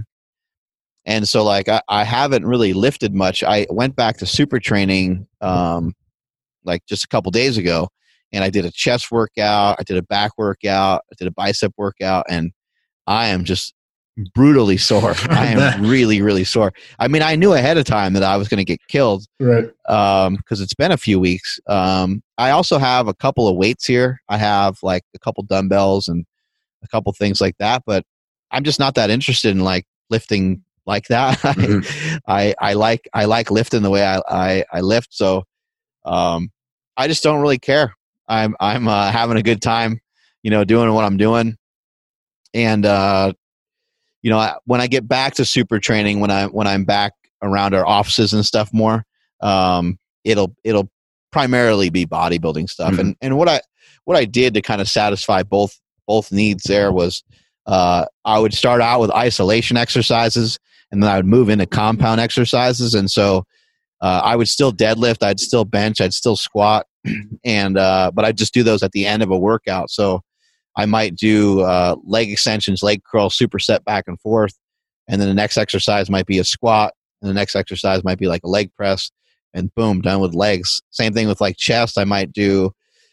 And so, like, I, I haven't really lifted much. I went back to super training, um, like just a couple days ago, and I did a chest workout. I did a back workout. I did a bicep workout, and I am just brutally sore. I am really, really sore. I mean, I knew ahead of time that I was going to get killed, right? Um, because it's been a few weeks. Um, I also have a couple of weights here. I have like a couple dumbbells and a couple things like that, but I'm just not that interested in like lifting like that. Mm-hmm. I, I like, I like lifting the way I, I, I lift. So, um, I just don't really care. I'm, I'm, uh, having a good time, you know, doing what I'm doing. And, uh, you know, I, when I get back to super training, when I, when I'm back around our offices and stuff more, um, it'll, it'll primarily be bodybuilding stuff. Mm-hmm. And, and what I, what I did to kind of satisfy both, both needs there was, uh, I would start out with isolation exercises, and then I would move into compound exercises. And so, uh, I would still deadlift, I'd still bench, I'd still squat, and, uh, but I'd just do those at the end of a workout. So I might do, uh, leg extensions, leg curl, superset back and forth. And then the next exercise might be a squat, and the next exercise might be like a leg press, and boom, done with legs. Same thing with like chest. I might do,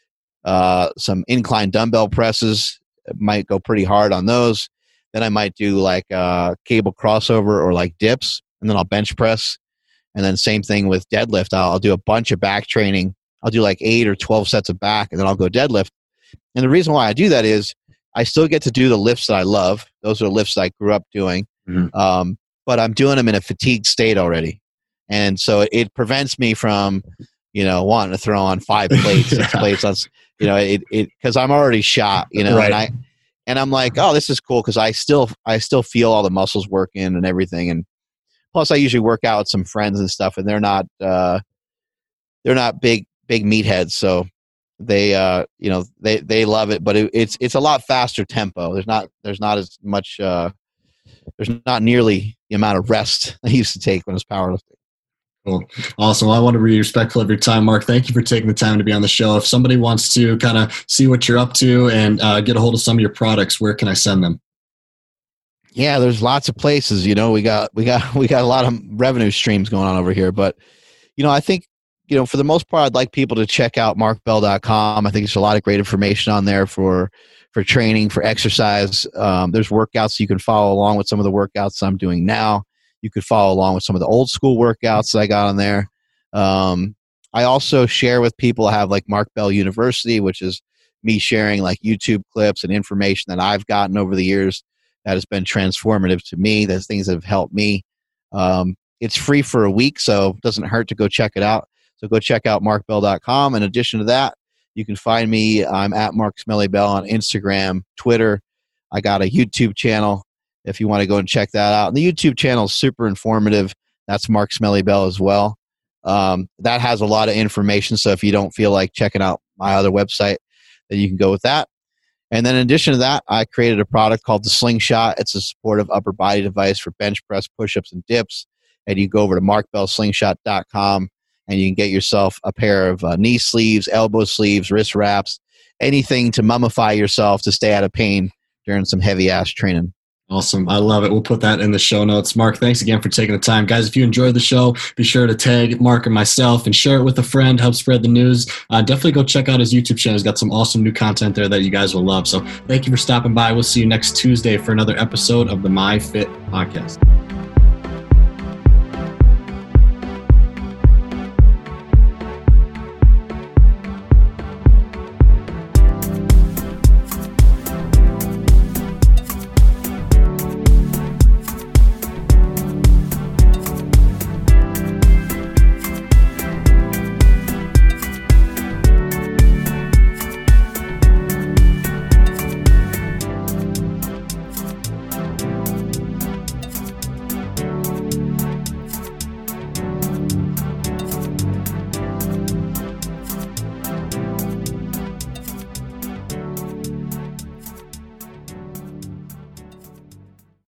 uh, some incline dumbbell presses. It might go pretty hard on those. Then I might do like uh cable crossover or like dips, and then I'll bench press. And then same thing with deadlift. I'll, I'll do a bunch of back training. I'll do like eight or twelve sets of back, and then I'll go deadlift. And the reason why I do that is I still get to do the lifts that I love. Those are the lifts I grew up doing. Mm-hmm. Um, but I'm doing them in a fatigued state already. And so it prevents me from, you know, wanting to throw on five plates, six plates. On, you know, it, it, cause I'm already shot, you know, right. and I, and I'm like, oh, this is cool. Cause I still, I still feel all the muscles working and everything. And plus I usually work out with some friends and stuff, and they're not, uh, they're not big, big meatheads. So they, uh, you know, they, they love it, but it, it's, it's a lot faster tempo. There's not, there's not as much, uh, there's not nearly the amount of rest I used to take when I was powerlifting. Cool. Awesome. Well, I want to be respectful of your time, Mark. Thank you for taking the time to be on the show. If somebody wants to kind of see what you're up to and uh, get a hold of some of your products, where can I send them? Yeah, there's lots of places. You know, we got we got we got a lot of revenue streams going on over here. But you know, I think you know for the most part, I'd like people to check out mark bell dot com. I think there's a lot of great information on there for for training, for exercise. Um, there's workouts you can follow along with some of the workouts I'm doing now. You could follow along with some of the old school workouts that I got on there. Um, I also share with people. I have like Mark Bell University, which is me sharing like YouTube clips and information that I've gotten over the years that has been transformative to me. There's things that have helped me. Um, it's free for a week, so it doesn't hurt to go check it out. So go check out mark bell dot com. In addition to that, you can find me. I'm at Mark Smelly Bell on Instagram, Twitter. I got a YouTube channel if you want to go and check that out. And the YouTube channel is super informative. That's Mark Smelly Bell as well. Um, that has a lot of information. So if you don't feel like checking out my other website, then you can go with that. And then in addition to that, I created a product called the Slingshot. It's a supportive upper body device for bench press, push-ups, and dips. And you go over to mark bell slingshot dot com and you can get yourself a pair of uh, knee sleeves, elbow sleeves, wrist wraps, anything to mummify yourself to stay out of pain during some heavy-ass training. Awesome. I love it. We'll put that in the show notes. Mark, thanks again for taking the time. Guys, if you enjoyed the show, be sure to tag Mark and myself and share it with a friend, help spread the news. Uh, definitely go check out his YouTube channel. He's got some awesome new content there that you guys will love. So thank you for stopping by. We'll see you next Tuesday for another episode of the My Fit Podcast.